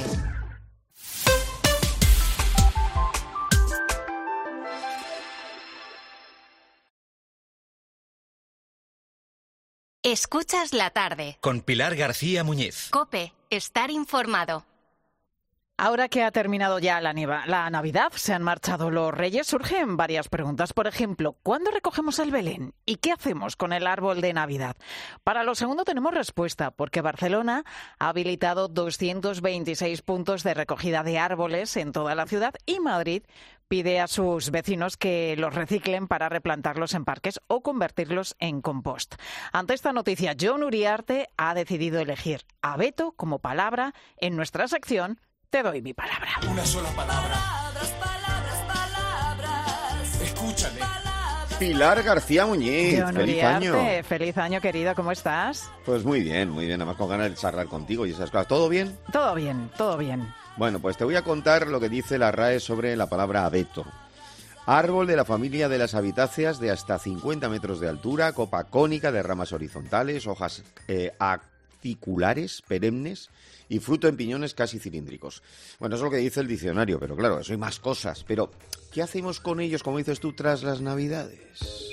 Escuchas la tarde. Con Pilar García Muñiz. COPE, estar informado. Ahora que ha terminado ya la, la Navidad, se han marchado los Reyes, surgen varias preguntas. Por ejemplo, ¿cuándo recogemos el Belén? ¿Y qué hacemos con el árbol de Navidad? Para lo segundo tenemos respuesta, porque Barcelona ha habilitado doscientos veintiséis puntos de recogida de árboles en toda la ciudad y Madrid pide a sus vecinos que los reciclen para replantarlos en parques o convertirlos en compost. Ante esta noticia, Jon Uriarte ha decidido elegir abeto como palabra en nuestra sección Te doy mi palabra. Una sola palabra. Palabras, palabras, palabras. Escúchame. Pilar García Muñiz, Jon feliz Uriarte, año. Feliz año, querida, ¿cómo estás? Pues muy bien, muy bien, además con ganas de charlar contigo y esas cosas. ¿Todo bien? Todo bien, todo bien. Bueno, pues te voy a contar lo que dice la R A E sobre la palabra abeto. Árbol de la familia de las abitáceas de hasta cincuenta metros de altura, copa cónica de ramas horizontales, hojas eh, aciculares, perennes y fruto en piñones casi cilíndricos. Bueno, eso es lo que dice el diccionario, pero claro, eso hay más cosas. Pero, ¿qué hacemos con ellos, como dices tú, tras las Navidades?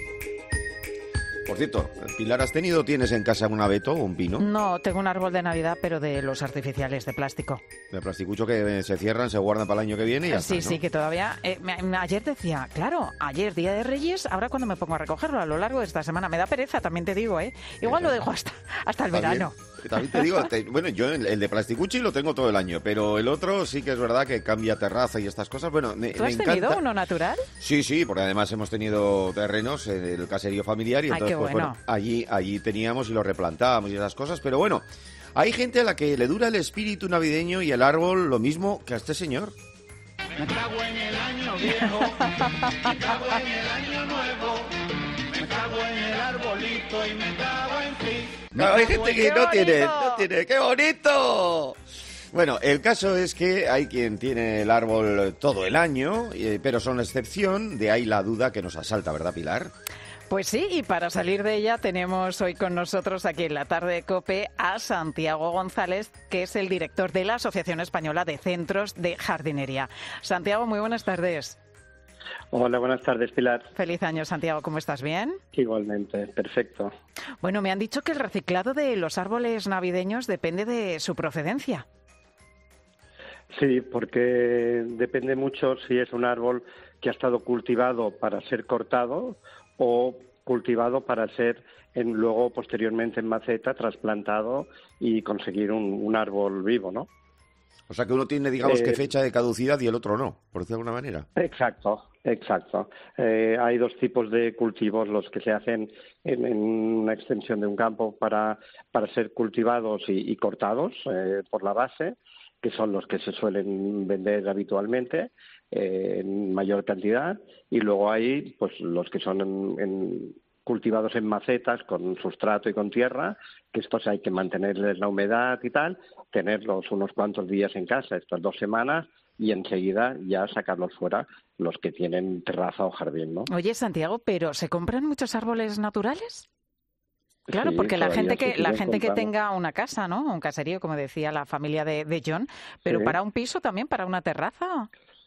Por cierto, Pilar, ¿has tenido, tienes en casa un abeto o un pino? No, tengo un árbol de Navidad, pero de los artificiales, de plástico. De plasticucho que se cierran, se guardan para el año que viene y ya Sí, está, sí, ¿no? que todavía... Eh, me, ayer decía, claro, ayer, Día de Reyes, ahora cuando me pongo a recogerlo a lo largo de esta semana. Me da pereza, también te digo, ¿eh? Igual lo dejo hasta, hasta el También, verano. También te digo, te, bueno, yo el, el de plasticuchi lo tengo todo el año, pero el otro sí que es verdad que cambia terraza y estas cosas. Bueno, me, ¿Tú me has encanta. tenido uno natural? Sí, sí, porque además hemos tenido terrenos en el caserío familiar y Ay, entonces, qué pues bueno. bueno, allí, allí teníamos y lo replantábamos y esas cosas, pero bueno, hay gente a la que le dura el espíritu navideño y el árbol lo mismo que a este señor. Me cago en el año viejo, me cago en el año nuevo, me cago en el arbolito y me cago en ti. Claro, hay gente que no tiene, no tiene, ¡qué bonito! Bueno, el caso es que hay quien tiene el árbol todo el año, eh, pero son excepción, de ahí la duda que nos asalta, ¿verdad, Pilar? Pues sí, y para salir de ella tenemos hoy con nosotros aquí en la tarde de COPE a Santiago González, que es el director de la Asociación Española de Centros de Jardinería. Santiago, muy buenas tardes. Hola, buenas tardes, Pilar. Feliz año, Santiago. ¿Cómo estás? ¿Bien? Igualmente, perfecto. Bueno, me han dicho que el reciclado de los árboles navideños depende de su procedencia. Sí, porque depende mucho si es un árbol que ha estado cultivado para ser cortado o cultivado para ser en, luego posteriormente en maceta, trasplantado y conseguir un, un árbol vivo, ¿no? O sea que uno tiene, digamos, eh, que fecha de caducidad y el otro no, por decirlo de alguna manera. Exacto, exacto. Eh, hay dos tipos de cultivos, los que se hacen en, en una extensión de un campo para, para ser cultivados y, y cortados eh, por la base, que son los que se suelen vender habitualmente eh, en mayor cantidad, y luego hay pues los que son en, en, cultivados en macetas con sustrato y con tierra, que estos hay que mantenerles la humedad y tal, tenerlos unos cuantos días en casa, estas dos semanas, y enseguida ya sacarlos fuera, los que tienen terraza o jardín, ¿no? Oye, Santiago, ¿pero se compran muchos árboles naturales? Claro, Sí, porque la gente que sí la los gente que compramos. tenga una casa, ¿no? Un caserío, como decía la familia de, de John, pero Sí. para un piso también, para una terraza.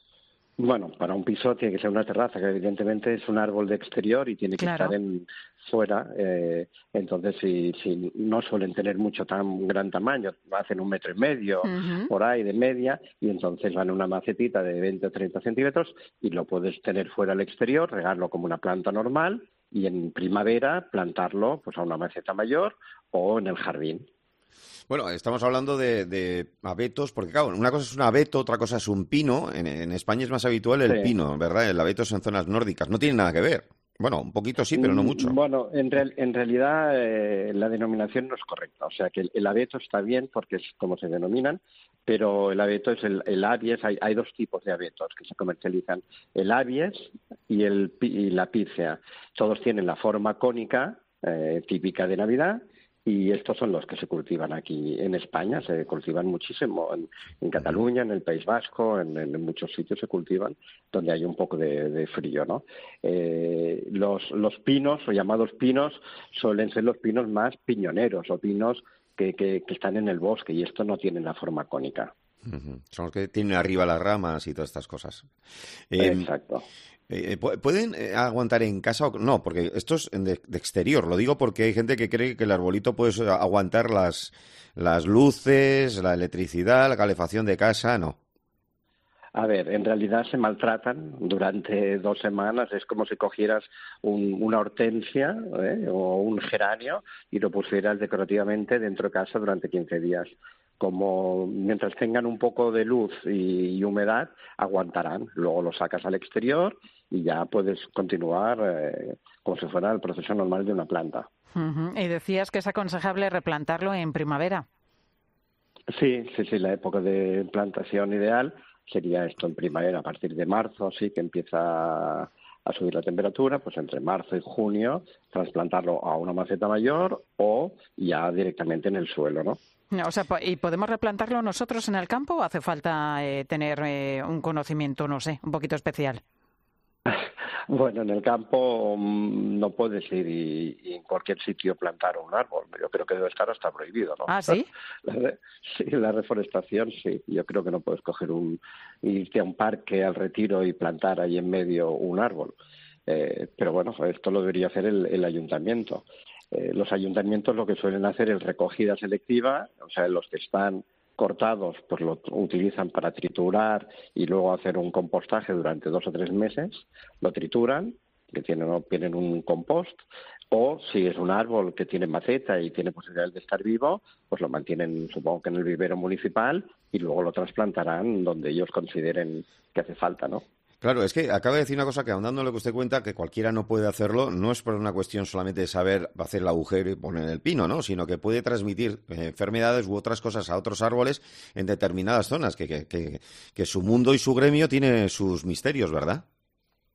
Bueno, para un piso tiene que ser una terraza, que evidentemente es un árbol de exterior y tiene que Claro. estar en fuera. Eh, entonces, si, si no suelen tener mucho tan gran tamaño, hacen un metro y medio Ujú. por ahí de media, y entonces van en una macetita de veinte o treinta centímetros y lo puedes tener fuera al exterior, regarlo como una planta normal y en primavera plantarlo pues a una maceta mayor o en el jardín. Bueno, estamos hablando de, de abetos, porque claro, una cosa es un abeto, otra cosa es un pino. En, en España es más habitual el Sí. pino, ¿verdad? El abeto es en zonas nórdicas. No tiene nada que ver. Bueno, un poquito sí, pero no Mm, mucho. Bueno, en, real- en realidad eh, la denominación no es correcta. O sea, que el, el abeto está bien porque es como se denominan, pero el abeto es el, el abies. Hay, hay dos tipos de abetos que se comercializan, el abies y, el, pi- y la pícea. Todos tienen la forma cónica eh, típica de Navidad, y estos son los que se cultivan aquí en España. Se cultivan muchísimo en, en Cataluña, en el País Vasco, en, en muchos sitios se cultivan donde hay un poco de, de frío, ¿no? Eh, los, los pinos, o llamados pinos, suelen ser los pinos más piñoneros o pinos que, que, que están en el bosque, y estos no tienen la forma cónica. Ujú. Son los que tienen arriba las ramas y todas estas cosas. Eh, Exacto. eh, ¿pu- ¿Pueden eh, aguantar en casa o no? Porque esto es de, de exterior. Lo digo porque hay gente que cree que el arbolito puede aguantar las, las luces, la electricidad, la calefacción de casa. No. A ver, en realidad se maltratan durante dos semanas. Es como si cogieras un- una hortensia ¿eh? o un geranio y lo pusieras decorativamente dentro de casa durante quince días. Como mientras tengan un poco de luz y, y humedad, aguantarán. Luego lo sacas al exterior y ya puedes continuar eh, como si fuera el proceso normal de una planta. Ujú. Y decías que es aconsejable replantarlo en primavera. Sí, sí, sí, la época de plantación ideal sería esto en primavera, a partir de marzo, sí que empieza a subir la temperatura, pues entre marzo y junio trasplantarlo a una maceta mayor o ya directamente en el suelo, ¿no? O sea, po- ¿y podemos replantarlo nosotros en el campo o hace falta eh, tener eh, un conocimiento, no sé, un poquito especial? Bueno, en el campo mm, no puedes ir y, y en cualquier sitio plantar un árbol. Yo creo que debe estar hasta prohibido, ¿no? ¿Ah, sí? La, re- sí, la reforestación, sí. Yo creo que no puedes coger un irte a un parque al retiro y plantar ahí en medio un árbol. Eh, pero bueno, esto lo debería hacer el, el ayuntamiento. Eh, los ayuntamientos lo que suelen hacer es recogida selectiva, o sea, los que están cortados pues lo utilizan para triturar y luego hacer un compostaje durante dos o tres meses, lo trituran, que tienen, tienen un compost, o si es un árbol que tiene maceta y tiene posibilidades de estar vivo, pues lo mantienen, supongo que en el vivero municipal, y luego lo trasplantarán donde ellos consideren que hace falta, ¿no? Claro, es que acaba de decir una cosa que, ahondando en lo que usted cuenta, que cualquiera no puede hacerlo, no es por una cuestión solamente de saber hacer el agujero y poner el pino, ¿no? Sino que puede transmitir eh, enfermedades u otras cosas a otros árboles en determinadas zonas, que, que, que, que su mundo y su gremio tiene sus misterios, ¿verdad?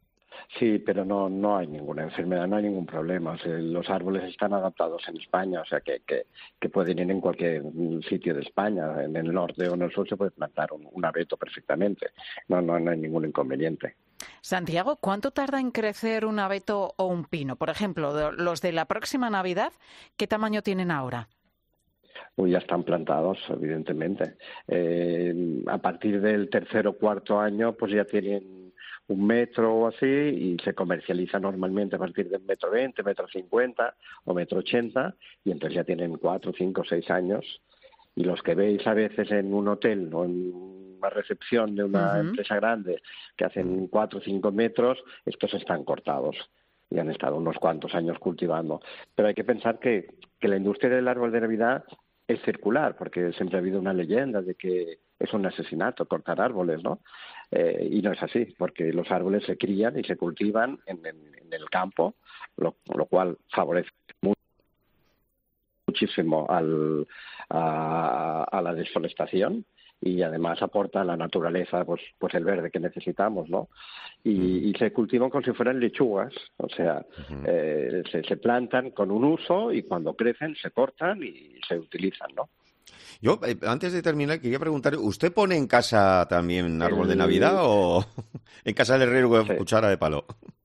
Sí, pero no no hay ninguna enfermedad, no hay ningún problema. O sea, los árboles están adaptados en España, o sea que, que, que pueden ir en cualquier sitio de España. En el norte o en el sur se puede plantar un, un abeto perfectamente. No, no, no hay ningún inconveniente. Santiago, ¿cuánto tarda en crecer un abeto o un pino? Por ejemplo, de los de la próxima Navidad, ¿qué tamaño tienen ahora? Pues ya están plantados, evidentemente. Eh, a partir del tercer o cuarto año, pues ya tienen un metro o así y se comercializa normalmente a partir del metro veinte, metro cincuenta o metro ochenta y entonces ya tienen cuatro, cinco, seis años. Y los que veis a veces en un hotel o en una recepción de una uh-huh. empresa grande que hacen cuatro o cinco metros, estos están cortados y han estado unos cuantos años cultivando. Pero hay que pensar que, que la industria del árbol de Navidad es circular, porque siempre ha habido una leyenda de que es un asesinato cortar árboles, ¿no? Eh, y no es así, porque los árboles se crían y se cultivan en, en, en el campo, lo, lo cual favorece mucho, muchísimo al, a, a la desforestación y además aporta a la naturaleza pues pues el verde que necesitamos, ¿no? Y, y se cultivan como si fueran lechugas, o sea, uh-huh. eh, se, se plantan con un uso y cuando crecen se cortan y se utilizan, ¿no? Yo, eh, antes de terminar, quería preguntar, ¿usted pone en casa también árbol el... de Navidad o en casa del herrero con sí. cuchara de palo?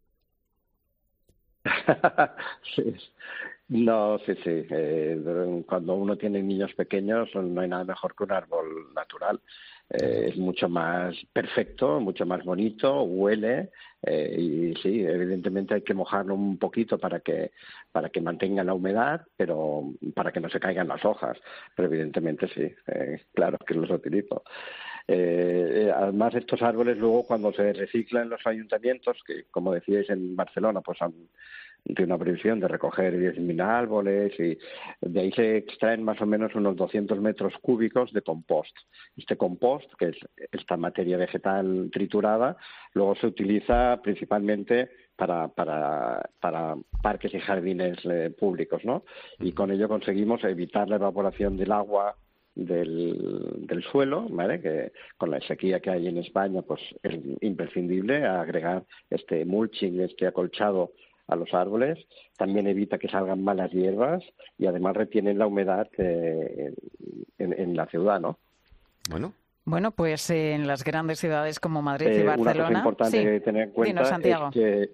sí. No, sí, sí. Eh, cuando uno tiene niños pequeños no hay nada mejor que un árbol natural. Eh, es mucho más perfecto, mucho más bonito, huele eh, y sí, evidentemente hay que mojarlo un poquito para que para que mantenga la humedad, pero para que no se caigan las hojas. Pero evidentemente sí, eh, claro que los utilizo. Eh, además estos árboles luego cuando se reciclan en los ayuntamientos, que como decíais en Barcelona, pues han tiene una previsión de recoger diez mil árboles y de ahí se extraen más o menos unos doscientos metros cúbicos de compost. Este compost, que es esta materia vegetal triturada, luego se utiliza principalmente para para para parques y jardines eh, públicos, ¿no? Y con ello conseguimos evitar la evaporación del agua del, del suelo, ¿vale? Que con la sequía que hay en España, pues es imprescindible agregar este mulching, este acolchado a los árboles, también evita que salgan malas hierbas y además retienen la humedad eh, en, en la ciudad, ¿no? Bueno. Bueno, pues eh, en las grandes ciudades como Madrid y eh, Barcelona... Una cosa importante sí. que tener en cuenta Dinos, Santiago. es que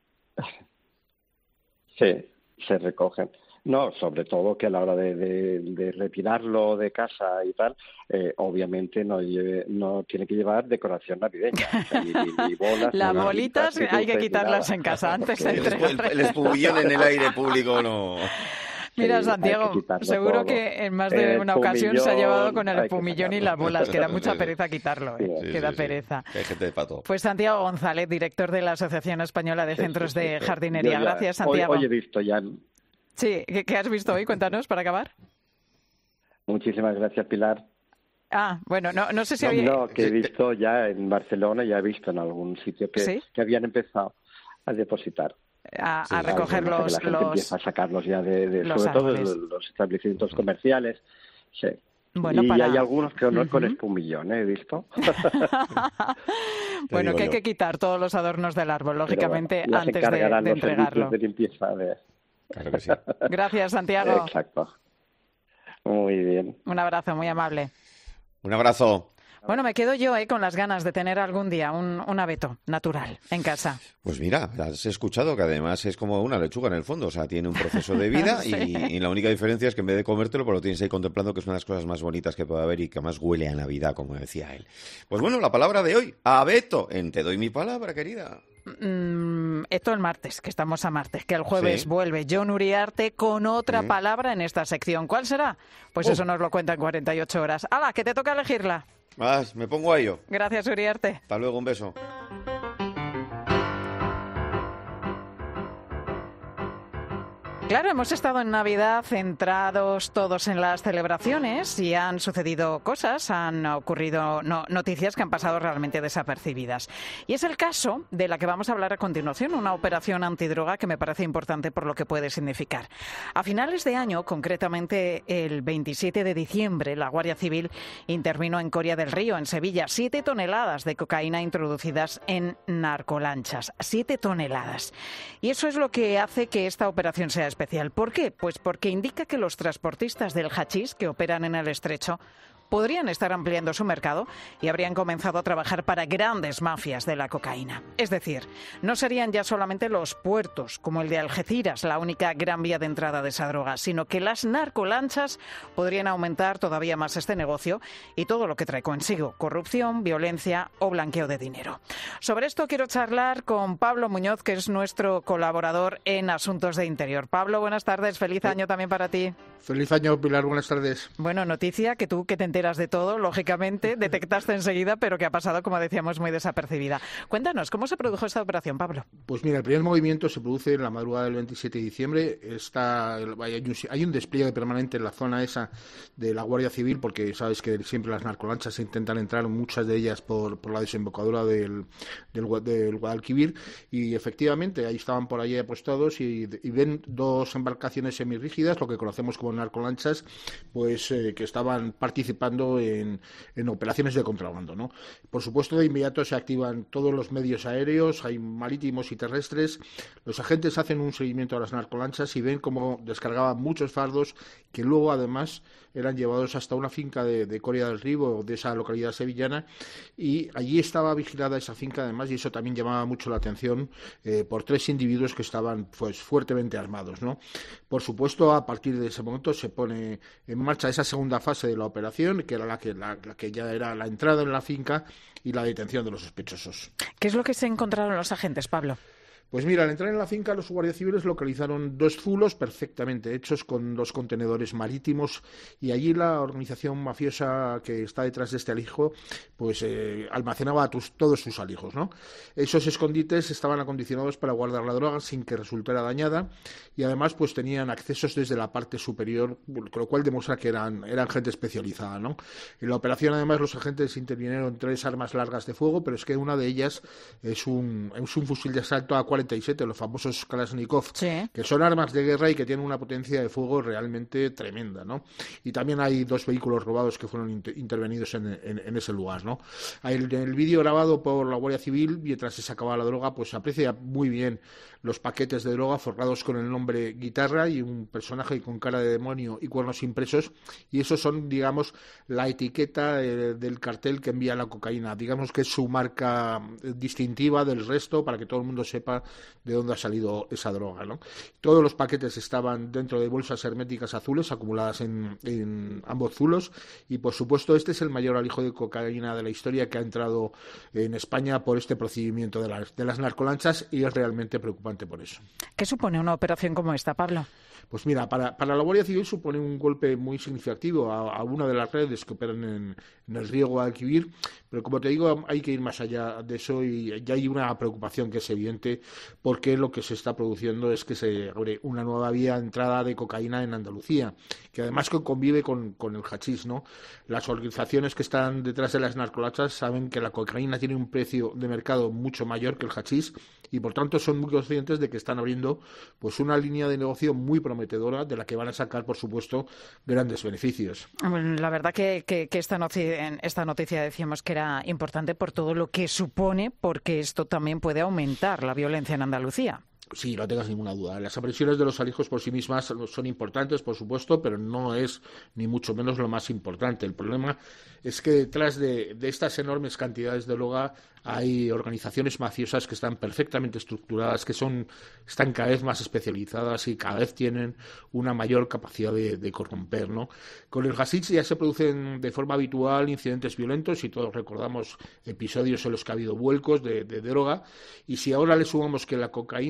sí, se recogen. No, sobre todo que a la hora de, de, de retirarlo de casa y tal, eh, obviamente no lleve, no tiene que llevar decoración navideña. O sea, ni, ni, ni bolas, Las ni bolitas ni hay que quitarlas en casa antes de entregar. El espumillón en el aire público no... Mira, Sí, Santiago, seguro todo. que en más de El una ocasión se ha llevado con el hay que espumillón y las bolas, que da mucha pereza quitarlo, ¿eh? Sí, que da sí, sí. pereza. Hay gente de pato. Pues Santiago González, director de la Asociación Española de Centros Sí, sí, de sí. Jardinería. Yo ya- Gracias, Santiago. Hoy, hoy he visto ya. Sí, ¿qué, qué has visto hoy? Cuéntanos, para acabar. Muchísimas gracias, Pilar. Ah, bueno, no, no sé si No, había... no, que he visto ya en Barcelona, ya he visto en algún sitio que, ¿Sí? que habían empezado a depositar. A, a Sí, recoger claro, los... que la gente los... empieza a sacarlos ya de, de los sobre todo árboles. los, los establecimientos comerciales. Sí. Bueno, y para- hay algunos que no con Ujú. espumillón, ¿eh? He visto. Bueno, digo que hay yo. que quitar todos los adornos del árbol, lógicamente, Pero bueno, ya se antes de, encargarán de los servicios entregarlo. de limpieza de... Claro que sí. Gracias, Santiago. Exacto. Muy bien. Un abrazo, muy amable. Un abrazo. Bueno, me quedo yo eh, con las ganas de tener algún día un, un abeto natural en casa. Pues mira, has escuchado que además es como una lechuga en el fondo, o sea, tiene un proceso de vida Sí. y, y la única diferencia es que en vez de comértelo, pues lo tienes ahí contemplando, que es una de las cosas más bonitas que puede haber y que más huele a Navidad, como decía él. Pues bueno, la palabra de hoy, abeto, en Te doy mi palabra, querida. Mm, esto el martes, que estamos a martes, que el jueves Sí. vuelve Jon Uriarte con otra Mm. palabra en esta sección. ¿Cuál será? Pues Uh. eso nos lo cuenta en cuarenta y ocho horas. ¡Hala, que te toca elegirla! Vas, me pongo a ello. Gracias, Uriarte. Hasta luego, un beso. Claro, hemos estado en Navidad centrados todos en las celebraciones y han sucedido cosas, han ocurrido no, noticias que han pasado realmente desapercibidas. Y es el caso de la que vamos a hablar a continuación, una operación antidroga que me parece importante por lo que puede significar. A finales de año, concretamente el veintisiete de diciembre, la Guardia Civil intervino en Coria del Río, en Sevilla, siete toneladas de cocaína introducidas en narcolanchas. Siete toneladas. Y eso es lo que hace que esta operación sea especial. ¿Por qué? Pues porque indica que los transportistas del hachís que operan en el estrecho podrían estar ampliando su mercado y habrían comenzado a trabajar para grandes mafias de la cocaína. Es decir, no serían ya solamente los puertos, como el de Algeciras, la única gran vía de entrada de esa droga, sino que las narcolanchas podrían aumentar todavía más este negocio y todo lo que trae consigo: corrupción, violencia o blanqueo de dinero. Sobre esto quiero charlar con Pablo Muñoz, que es nuestro colaborador en Asuntos de Interior. Pablo, buenas tardes, feliz año también para ti. Feliz año, Pilar, buenas tardes. Bueno, noticia que tú, que te enteras de todo, lógicamente, detectaste enseguida, pero que ha pasado, como decíamos, muy desapercibida. Cuéntanos, ¿cómo se produjo esta operación, Pablo? Pues mira, el primer movimiento se produce en la madrugada del veintisiete de diciembre. Está, hay, un, hay un despliegue permanente en la zona esa de la Guardia Civil, porque sabes que siempre las narcolanchas intentan entrar, muchas de ellas por, por la desembocadura del, del, del Guadalquivir, y efectivamente ahí estaban por allí apostados y, y ven dos embarcaciones semirrígidas, lo que conocemos como narcolanchas, pues eh, que estaban participando en, en operaciones de contrabando, ¿no? Por supuesto, de inmediato se activan todos los medios aéreos, hay marítimos y terrestres. Los agentes hacen un seguimiento a las narcolanchas y ven cómo descargaban muchos fardos que luego, además, eran llevados hasta una finca de, de Coria del Río, de esa localidad sevillana, y allí estaba vigilada esa finca, además, y eso también llamaba mucho la atención eh, por tres individuos que estaban pues fuertemente armados, ¿no? Por supuesto, a partir de ese momento se pone en marcha esa segunda fase de la operación, que era la que, la, la que ya era la entrada en la finca y la detención de los sospechosos. ¿Qué es lo que se encontraron los agentes, Pablo? Pues mira, al entrar en la finca, los guardias civiles localizaron dos zulos perfectamente hechos con dos contenedores marítimos, y allí la organización mafiosa que está detrás de este alijo pues eh, almacenaba a tus, todos sus alijos, ¿no? Esos escondites estaban acondicionados para guardar la droga sin que resultara dañada, y además pues tenían accesos desde la parte superior, con lo cual demuestra que eran, eran gente especializada, ¿no? En la operación, además, los agentes intervinieron tres armas largas de fuego, pero es que una de ellas es un, es un fusil de asalto a cuarenta y siete, los famosos Kalashnikov, sí, que son armas de guerra y que tienen una potencia de fuego realmente tremenda, ¿no? Y también hay dos vehículos robados que fueron inter intervenidos en, en, en ese lugar, ¿no? En el vídeo grabado por la Guardia Civil, mientras se sacaba la droga, pues se aprecia muy bien los paquetes de droga forrados con el nombre Guitarra y un personaje con cara de demonio y cuernos impresos, y esos son, digamos, la etiqueta eh, del cartel que envía la cocaína. Digamos que es su marca distintiva del resto, para que todo el mundo sepa de dónde ha salido esa droga, ¿no? Todos los paquetes estaban dentro de bolsas herméticas azules acumuladas en, en ambos zulos, y por supuesto este es el mayor alijo de cocaína de la historia que ha entrado en España por este procedimiento de las, de las narcolanchas, y es realmente preocupante por eso. ¿Qué supone una operación como esta, Pablo? Pues mira, para, para la Guardia Civil supone un golpe muy significativo a, a una de las redes que operan en, en el río Guadalquivir, pero como te digo, hay que ir más allá de eso, y ya hay una preocupación que es evidente, porque lo que se está produciendo es que se abre una nueva vía de entrada de cocaína en Andalucía, que además convive con, con el hachís, ¿no? Las organizaciones que están detrás de las narcolanchas saben que la cocaína tiene un precio de mercado mucho mayor que el hachís, y por tanto son muy conscientes de que están abriendo pues una línea de negocio muy prometedora, de la que van a sacar, por supuesto, grandes beneficios. La verdad que, que, que esta, noticia, esta noticia decíamos que era importante por todo lo que supone, porque esto también puede aumentar la violencia en Andalucía. Sí, no tengas ninguna duda. Las aprehensiones de los alijos por sí mismas son importantes, por supuesto, pero no es ni mucho menos lo más importante. El problema es que detrás de, de estas enormes cantidades de droga hay organizaciones mafiosas que están perfectamente estructuradas, que son están cada vez más especializadas y cada vez tienen una mayor capacidad de, de corromper, ¿no? Con el hachís ya se producen de forma habitual incidentes violentos, y todos recordamos episodios en los que ha habido vuelcos de, de droga, y si ahora le sumamos que la cocaína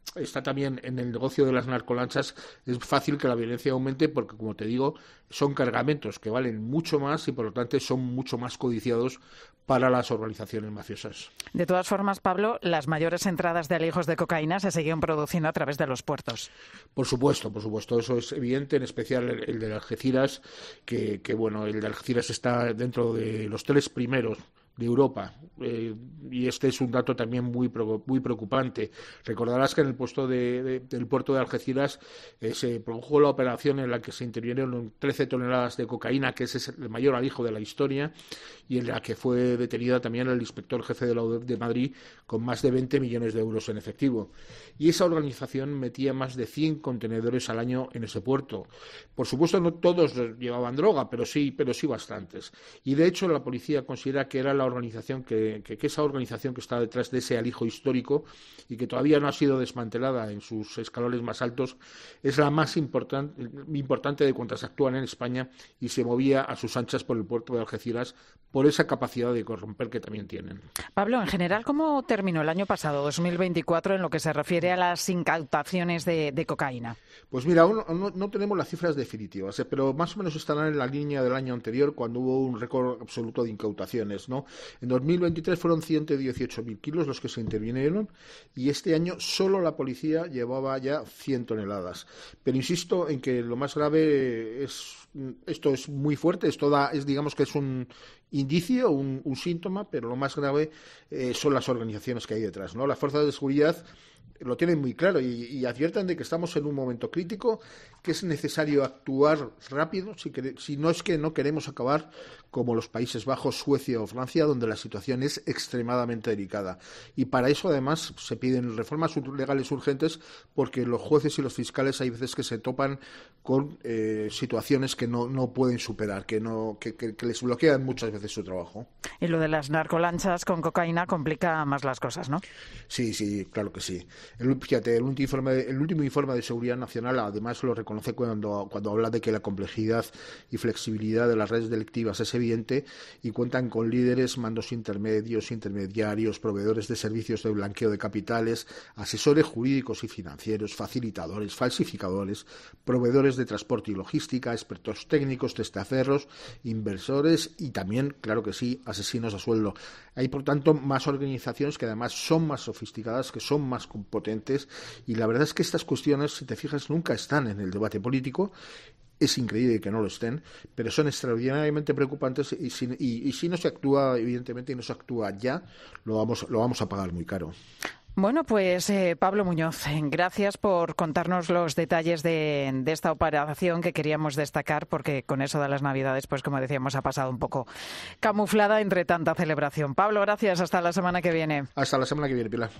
está también en el negocio de las narcolanchas, es fácil que la violencia aumente porque, como te digo, son cargamentos que valen mucho más y, por lo tanto, son mucho más codiciados para las organizaciones mafiosas. De todas formas, Pablo, las mayores entradas de alijos de cocaína se siguen produciendo a través de los puertos. Por supuesto, por supuesto, eso es evidente, en especial el, el de Algeciras, que, que, bueno, el de Algeciras está dentro de los tres primeros de Europa, eh, y este es un dato también muy muy preocupante. Recordarás que en el puesto de, de, del puerto de Algeciras eh, se produjo la operación en la que se intervinieron trece toneladas de cocaína, que ese es el mayor alijo de la historia, y en la que fue detenida también el inspector jefe de la U D E P de Madrid con más de veinte millones de euros en efectivo. Y esa organización metía más de cien contenedores al año en ese puerto. Por supuesto, no todos llevaban droga, pero sí, pero sí bastantes. Y de hecho la policía considera que era la organización que, que, que esa organización que está detrás de ese alijo histórico y que todavía no ha sido desmantelada en sus escalones más altos, es la más importante, importante de cuantas actúan en España, y se movía a sus anchas por el puerto de Algeciras por esa capacidad de corromper que también tienen. Pablo, en general, ¿cómo terminó el año pasado, dos mil veinticuatro, en lo que se refiere a las incautaciones de, de cocaína? Pues mira, aún no, no tenemos las cifras definitivas, ¿eh? pero más o menos estarán en la línea del año anterior, cuando hubo un récord absoluto de incautaciones, ¿no? En dos mil veintitrés fueron ciento dieciocho mil kilos los que se intervinieron, y este año solo la policía llevaba ya cien toneladas. Pero insisto en que lo más grave es, esto es muy fuerte, esto da, es digamos que es un indicio, un, un síntoma, pero lo más grave eh, son las organizaciones que hay detrás, ¿no? Las fuerzas de seguridad lo tienen muy claro y, y advierten de que estamos en un momento crítico, que es necesario actuar rápido, si, que, si no es que no queremos acabar como los Países Bajos, Suecia o Francia, donde la situación es extremadamente delicada. Y para eso, además, se piden reformas legales urgentes, porque los jueces y los fiscales hay veces que se topan con eh, situaciones que no, no pueden superar, que, no, que, que, que les bloquean muchas veces su trabajo. Y lo de las narcolanchas con cocaína complica más las cosas, ¿no? Sí, sí, claro que sí. El, fíjate, el último informe de, el último informe de Seguridad Nacional además lo reconoce cuando, cuando habla de que la complejidad y flexibilidad de las redes delictivas es evidente, y cuentan con líderes, mandos intermedios, intermediarios, proveedores de servicios de blanqueo de capitales, asesores jurídicos y financieros, facilitadores, falsificadores, proveedores de transporte y logística, expertos técnicos, testaferros, inversores y también, claro que sí, asesinos a sueldo. Hay, por tanto, más organizaciones que además son más sofisticadas, que son más potentes, y la verdad es que estas cuestiones, si te fijas, nunca están en el debate político. Es increíble que no lo estén, pero son extraordinariamente preocupantes, y si, y, y si no se actúa, evidentemente, y no se actúa ya, lo vamos, lo vamos a pagar muy caro. Bueno, pues eh, Pablo Muñoz, gracias por contarnos los detalles de, de esta operación que queríamos destacar, porque con eso de las Navidades, pues como decíamos, ha pasado un poco camuflada entre tanta celebración. Pablo, gracias. Hasta la semana que viene. Hasta la semana que viene, Pilar.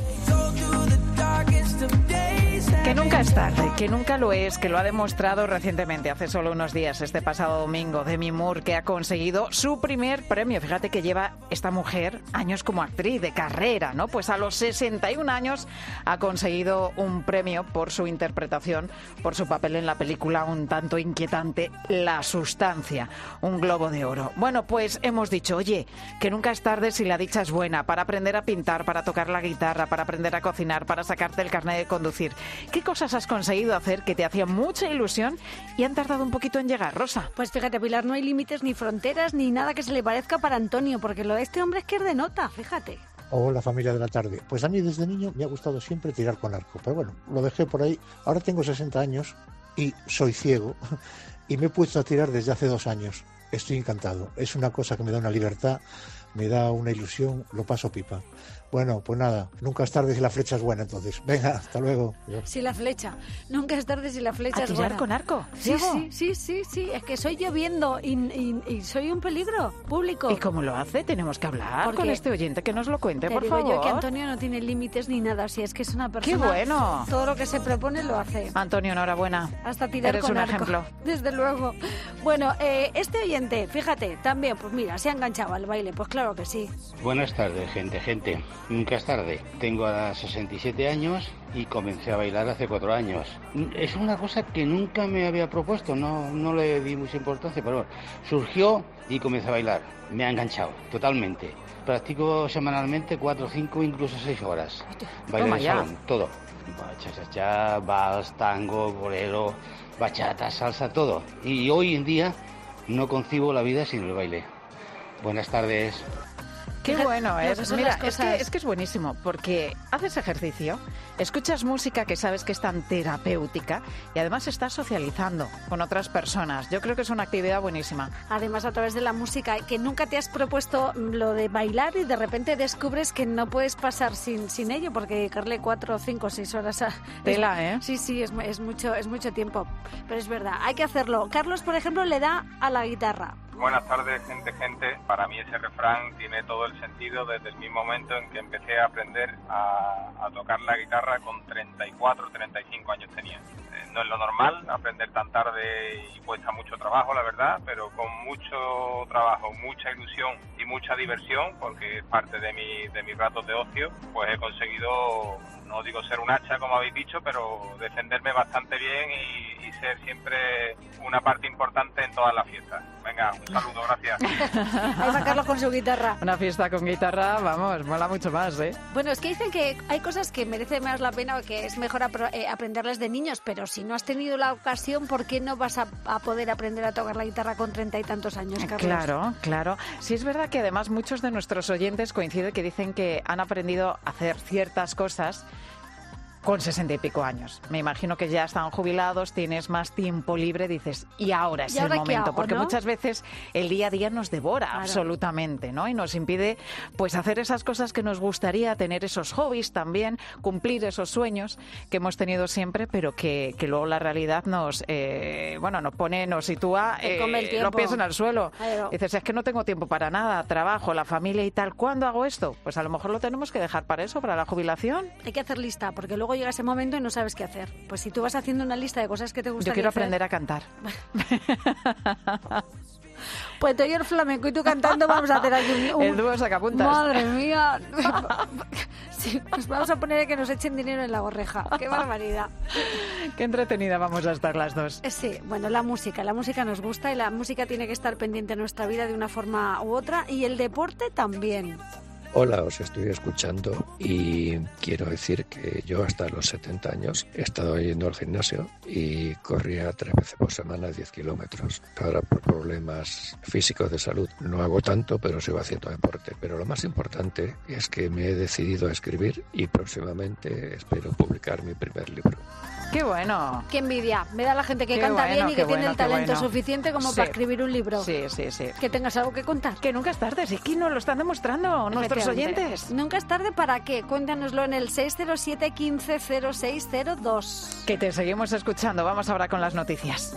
Que nunca es tarde, que nunca lo es, que lo ha demostrado recientemente, hace solo unos días, este pasado domingo, Demi Moore, que ha conseguido su primer premio. Fíjate que lleva esta mujer años como actriz de carrera, ¿no? Pues a los sesenta y un años ha conseguido un premio por su interpretación, por su papel en la película un tanto inquietante, La Sustancia, un Globo de Oro. Bueno, pues hemos dicho, oye, que nunca es tarde si la dicha es buena, para aprender a pintar, para tocar la guitarra, para aprender a cocinar, para sacarte el carnet de conducir. ¿Qué cosas has conseguido hacer que te hacían mucha ilusión y han tardado un poquito en llegar, Rosa? Pues fíjate, Pilar, no hay límites ni fronteras ni nada que se le parezca para Antonio, porque lo de este hombre es que es de nota, fíjate. Hola, familia de la tarde. Pues a mí desde niño me ha gustado siempre tirar con arco, pero bueno, lo dejé por ahí. Ahora tengo sesenta años y soy ciego y me he puesto a tirar desde hace dos años. Estoy encantado. Es una cosa que me da una libertad, me da una ilusión, lo paso pipa. Bueno, pues nada, nunca es tarde si la flecha es buena, entonces. Venga, hasta luego. Si la flecha, nunca es tarde si la flecha ¿A es tirar buena. con arco? Sí, sí, sí, sí, sí, es que soy lloviendo y, y, y soy un peligro público. ¿Y cómo lo hace? Tenemos que hablar Porque con este oyente, que nos lo cuente, te por digo favor. yo que Antonio no tiene límites ni nada, si es que es una persona... ¡Qué bueno! Todo lo que se propone lo hace. Antonio, enhorabuena. Hasta tirar Eres con un arco. ejemplo. Desde luego. Bueno, eh, este oyente, fíjate, también, pues mira, se ha enganchado al baile, pues claro que sí. Buenas tardes, gente, gente. Nunca es tarde. Tengo ahora sesenta y siete años y comencé a bailar hace cuatro años. Es una cosa que nunca me había propuesto, no, no le di mucha importancia, pero bueno, surgió y comencé a bailar. Me ha enganchado totalmente. Practico semanalmente cuatro, cinco, incluso seis horas. Baile de salón, todo. Cha-cha-cha, vals, tango, bolero, bachata, salsa, todo. Y hoy en día no concibo la vida sin el baile. Buenas tardes. Qué bueno, ¿eh? Pues Mira, es que, es que es buenísimo, porque haces ejercicio, escuchas música que sabes que es tan terapéutica y además estás socializando con otras personas. Yo creo que es una actividad buenísima. Además, a través de la música, que nunca te has propuesto lo de bailar y de repente descubres que no puedes pasar sin, sin ello, porque dedicarle cuatro, cinco, seis horas a... Tela, ¿eh? Sí, sí, es, es, mucho, es mucho tiempo, pero es verdad, hay que hacerlo. Carlos, por ejemplo, le da a la guitarra. Buenas tardes, gente, gente. Para mí ese refrán tiene todo el sentido desde el mismo momento en que empecé a aprender a, a tocar la guitarra con treinta y cuatro, treinta y cinco años tenía. Eh, no es lo normal aprender tan tarde y cuesta mucho trabajo, la verdad, pero con mucho trabajo, mucha ilusión y mucha diversión, porque es parte de, mi, de mis ratos de ocio, pues he conseguido, no digo ser un hacha como habéis dicho, pero defenderme bastante bien y, y ser siempre una parte importante en todas las fiestas. Venga, un saludo, gracias. Ahí va Carlos con su guitarra. Una fiesta con guitarra, vamos, mola mucho más, ¿eh? Bueno, es que dicen que hay cosas que merecen más la pena o que es mejor apro- eh, aprenderlas de niños, pero si no has tenido la ocasión, ¿por qué no vas a, a poder aprender a tocar la guitarra con treinta y tantos años, Carlos? Claro, claro. Sí, es verdad que además muchos de nuestros oyentes coinciden que dicen que han aprendido a hacer ciertas cosas con sesenta y pico años. Me imagino que ya están jubilados, tienes más tiempo libre, dices, y ahora es ¿Y ahora el qué momento, hago, porque no? muchas veces el día a día nos devora Claro. absolutamente, ¿no? Y nos impide pues hacer esas cosas que nos gustaría, tener esos hobbies también, cumplir esos sueños que hemos tenido siempre, pero que, que luego la realidad nos, eh, bueno, nos pone, nos sitúa Te come el eh, tiempo. los pies en el suelo. Claro. Dices, es que no tengo tiempo para nada, trabajo, la familia y tal. ¿Cuándo hago esto? Pues a lo mejor lo tenemos que dejar para eso, para la jubilación. Hay que hacer lista, porque luego llega ese momento y no sabes qué hacer. Pues si tú vas haciendo una lista de cosas que te gustaría Yo quiero hacer, aprender a cantar. pues te oye el flamenco y tú cantando, vamos a hacer aquí un... un- El dúo sacapuntas. Madre mía. Sí, pues vamos a poner que nos echen dinero en la borreja. ¡Qué barbaridad! Qué entretenida vamos a estar las dos. Eh, Sí, bueno, la música. La música nos gusta y la música tiene que estar pendiente en nuestra vida de una forma u otra, y el deporte también. Hola, os estoy escuchando y quiero decir que yo hasta los setenta años he estado yendo al gimnasio y corría tres veces por semana diez kilómetros. Ahora por problemas físicos de salud no hago tanto, pero sigo haciendo deporte. Pero lo más importante es que me he decidido a escribir y próximamente espero publicar mi primer libro. ¡Qué bueno! ¡Qué envidia! Me da la gente que Qué canta bueno, bien y qué que tiene bueno, el qué talento bueno. suficiente como Sí. para escribir un libro. Sí, sí, sí. Que tengas algo que contar. Que nunca es tarde, sí que nos lo están demostrando nuestros Efectivamente. oyentes. Nunca es tarde, ¿para qué? Cuéntanoslo en el seis cero siete, quince, cero seis cero dos. Que te seguimos escuchando. Vamos ahora con las noticias.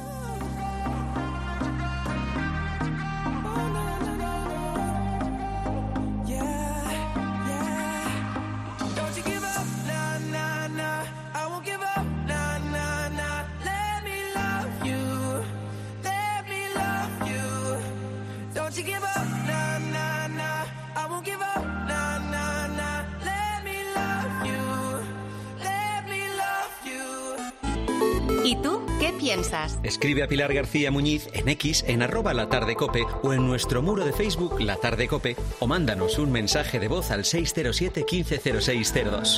¿Y tú qué piensas? Escribe a Pilar García Muñiz en X, en arroba La Tarde Cope o en nuestro muro de Facebook La Tarde Cope, o mándanos un mensaje de voz al seis cero siete, quince, cero seis cero dos.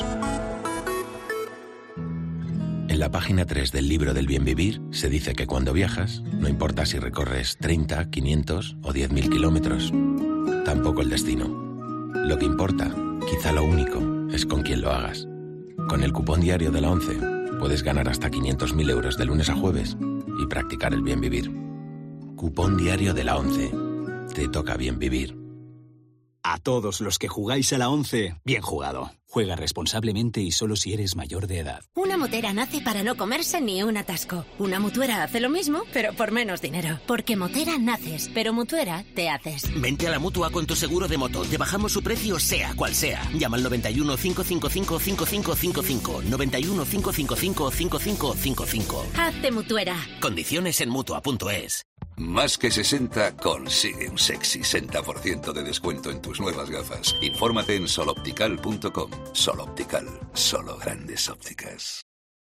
En la página tres del libro del bien vivir se dice que cuando viajas, no importa si recorres treinta, quinientos o diez mil kilómetros, tampoco el destino. Lo que importa, quizá lo único, es con quién lo hagas. Con el cupón diario de la ONCE puedes ganar hasta quinientos mil euros de lunes a jueves y practicar el bien vivir. Cupón diario de la ONCE. Te toca bien vivir. A todos los que jugáis a la ONCE, bien jugado. Juega responsablemente y solo si eres mayor de edad. Una motera nace para no comerse ni un atasco. Una mutuera hace lo mismo, pero por menos dinero. Porque motera naces, pero mutuera te haces. Vente a la Mutua con tu seguro de moto. Te bajamos su precio sea cual sea. Llama al noventa y uno, cinco cinco cinco, cinco cinco cinco cinco. noventa y uno, cinco cinco cinco, cinco cinco cinco cinco. Hazte mutuera. Condiciones en Mutua punto es. Más que sesenta consigue un sexy sesenta por ciento de descuento en tus nuevas gafas. Infórmate en soloptical punto com. Sol Optical, solo grandes ópticas.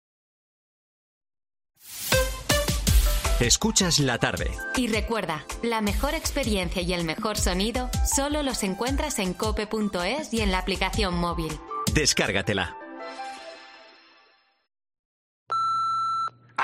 Escuchas La Tarde. Y recuerda, la mejor experiencia y el mejor sonido solo los encuentras en cope punto es y en la aplicación móvil. Descárgatela.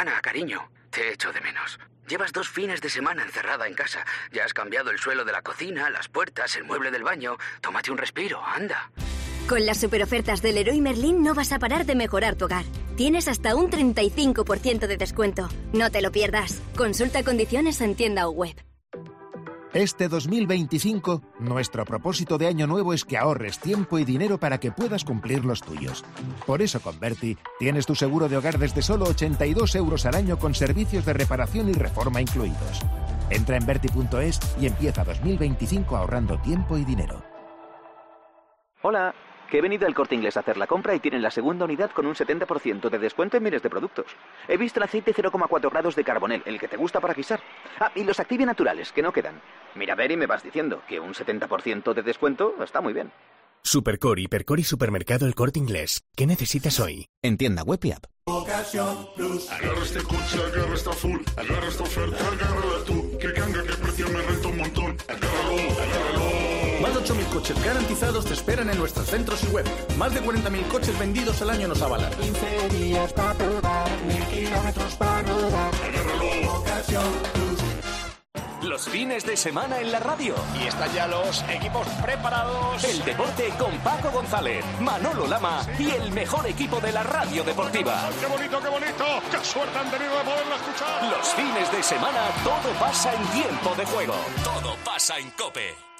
Ana, cariño, te echo de menos. Llevas dos fines de semana encerrada en casa. Ya has cambiado el suelo de la cocina, las puertas, el mueble del baño. Tómate un respiro, anda. Con las superofertas del Leroy Merlin no vas a parar de mejorar tu hogar. Tienes hasta un treinta y cinco por ciento de descuento. No te lo pierdas. Consulta condiciones en tienda o web. Este dos mil veinticinco, nuestro propósito de año nuevo es que ahorres tiempo y dinero para que puedas cumplir los tuyos. Por eso con Berti tienes tu seguro de hogar desde solo ochenta y dos euros al año con servicios de reparación y reforma incluidos. Entra en Berti punto es y empieza dos mil veinticinco ahorrando tiempo y dinero. Hola, que he venido al Corte Inglés a hacer la compra y tienen la segunda unidad con un setenta por ciento de descuento en miles de productos. He visto el aceite cero coma cuatro grados de Carbonel, el que te gusta para guisar. Ah, y los Activia naturales, que no quedan. Mira, a ver y me vas diciendo que un setenta por ciento de descuento está muy bien. Supercore, Hipercore y Supermercado El Corte Inglés. ¿Qué necesitas hoy? En tienda web y app. Ocasión Plus. Agarra este coche, agarra esta full. Agarra esta oferta, agárrala tú. Que canga, que precio me renta un montón. Agárralo, agárralo. Más de ocho mil coches garantizados te esperan en nuestros centros y web. Más de cuarenta mil coches vendidos al año nos avalan. quince días para probar, mil kilómetros para rodar. Agárralo, Ocasión Plus. Los fines de semana en la radio. Y están ya los equipos preparados. El deporte con Paco González, Manolo Lama y el mejor equipo de la radio deportiva. ¡Qué bonito, qué bonito! ¡Qué suerte han tenido de poderla escuchar! Los fines de semana todo pasa en tiempo de juego. Todo pasa en COPE.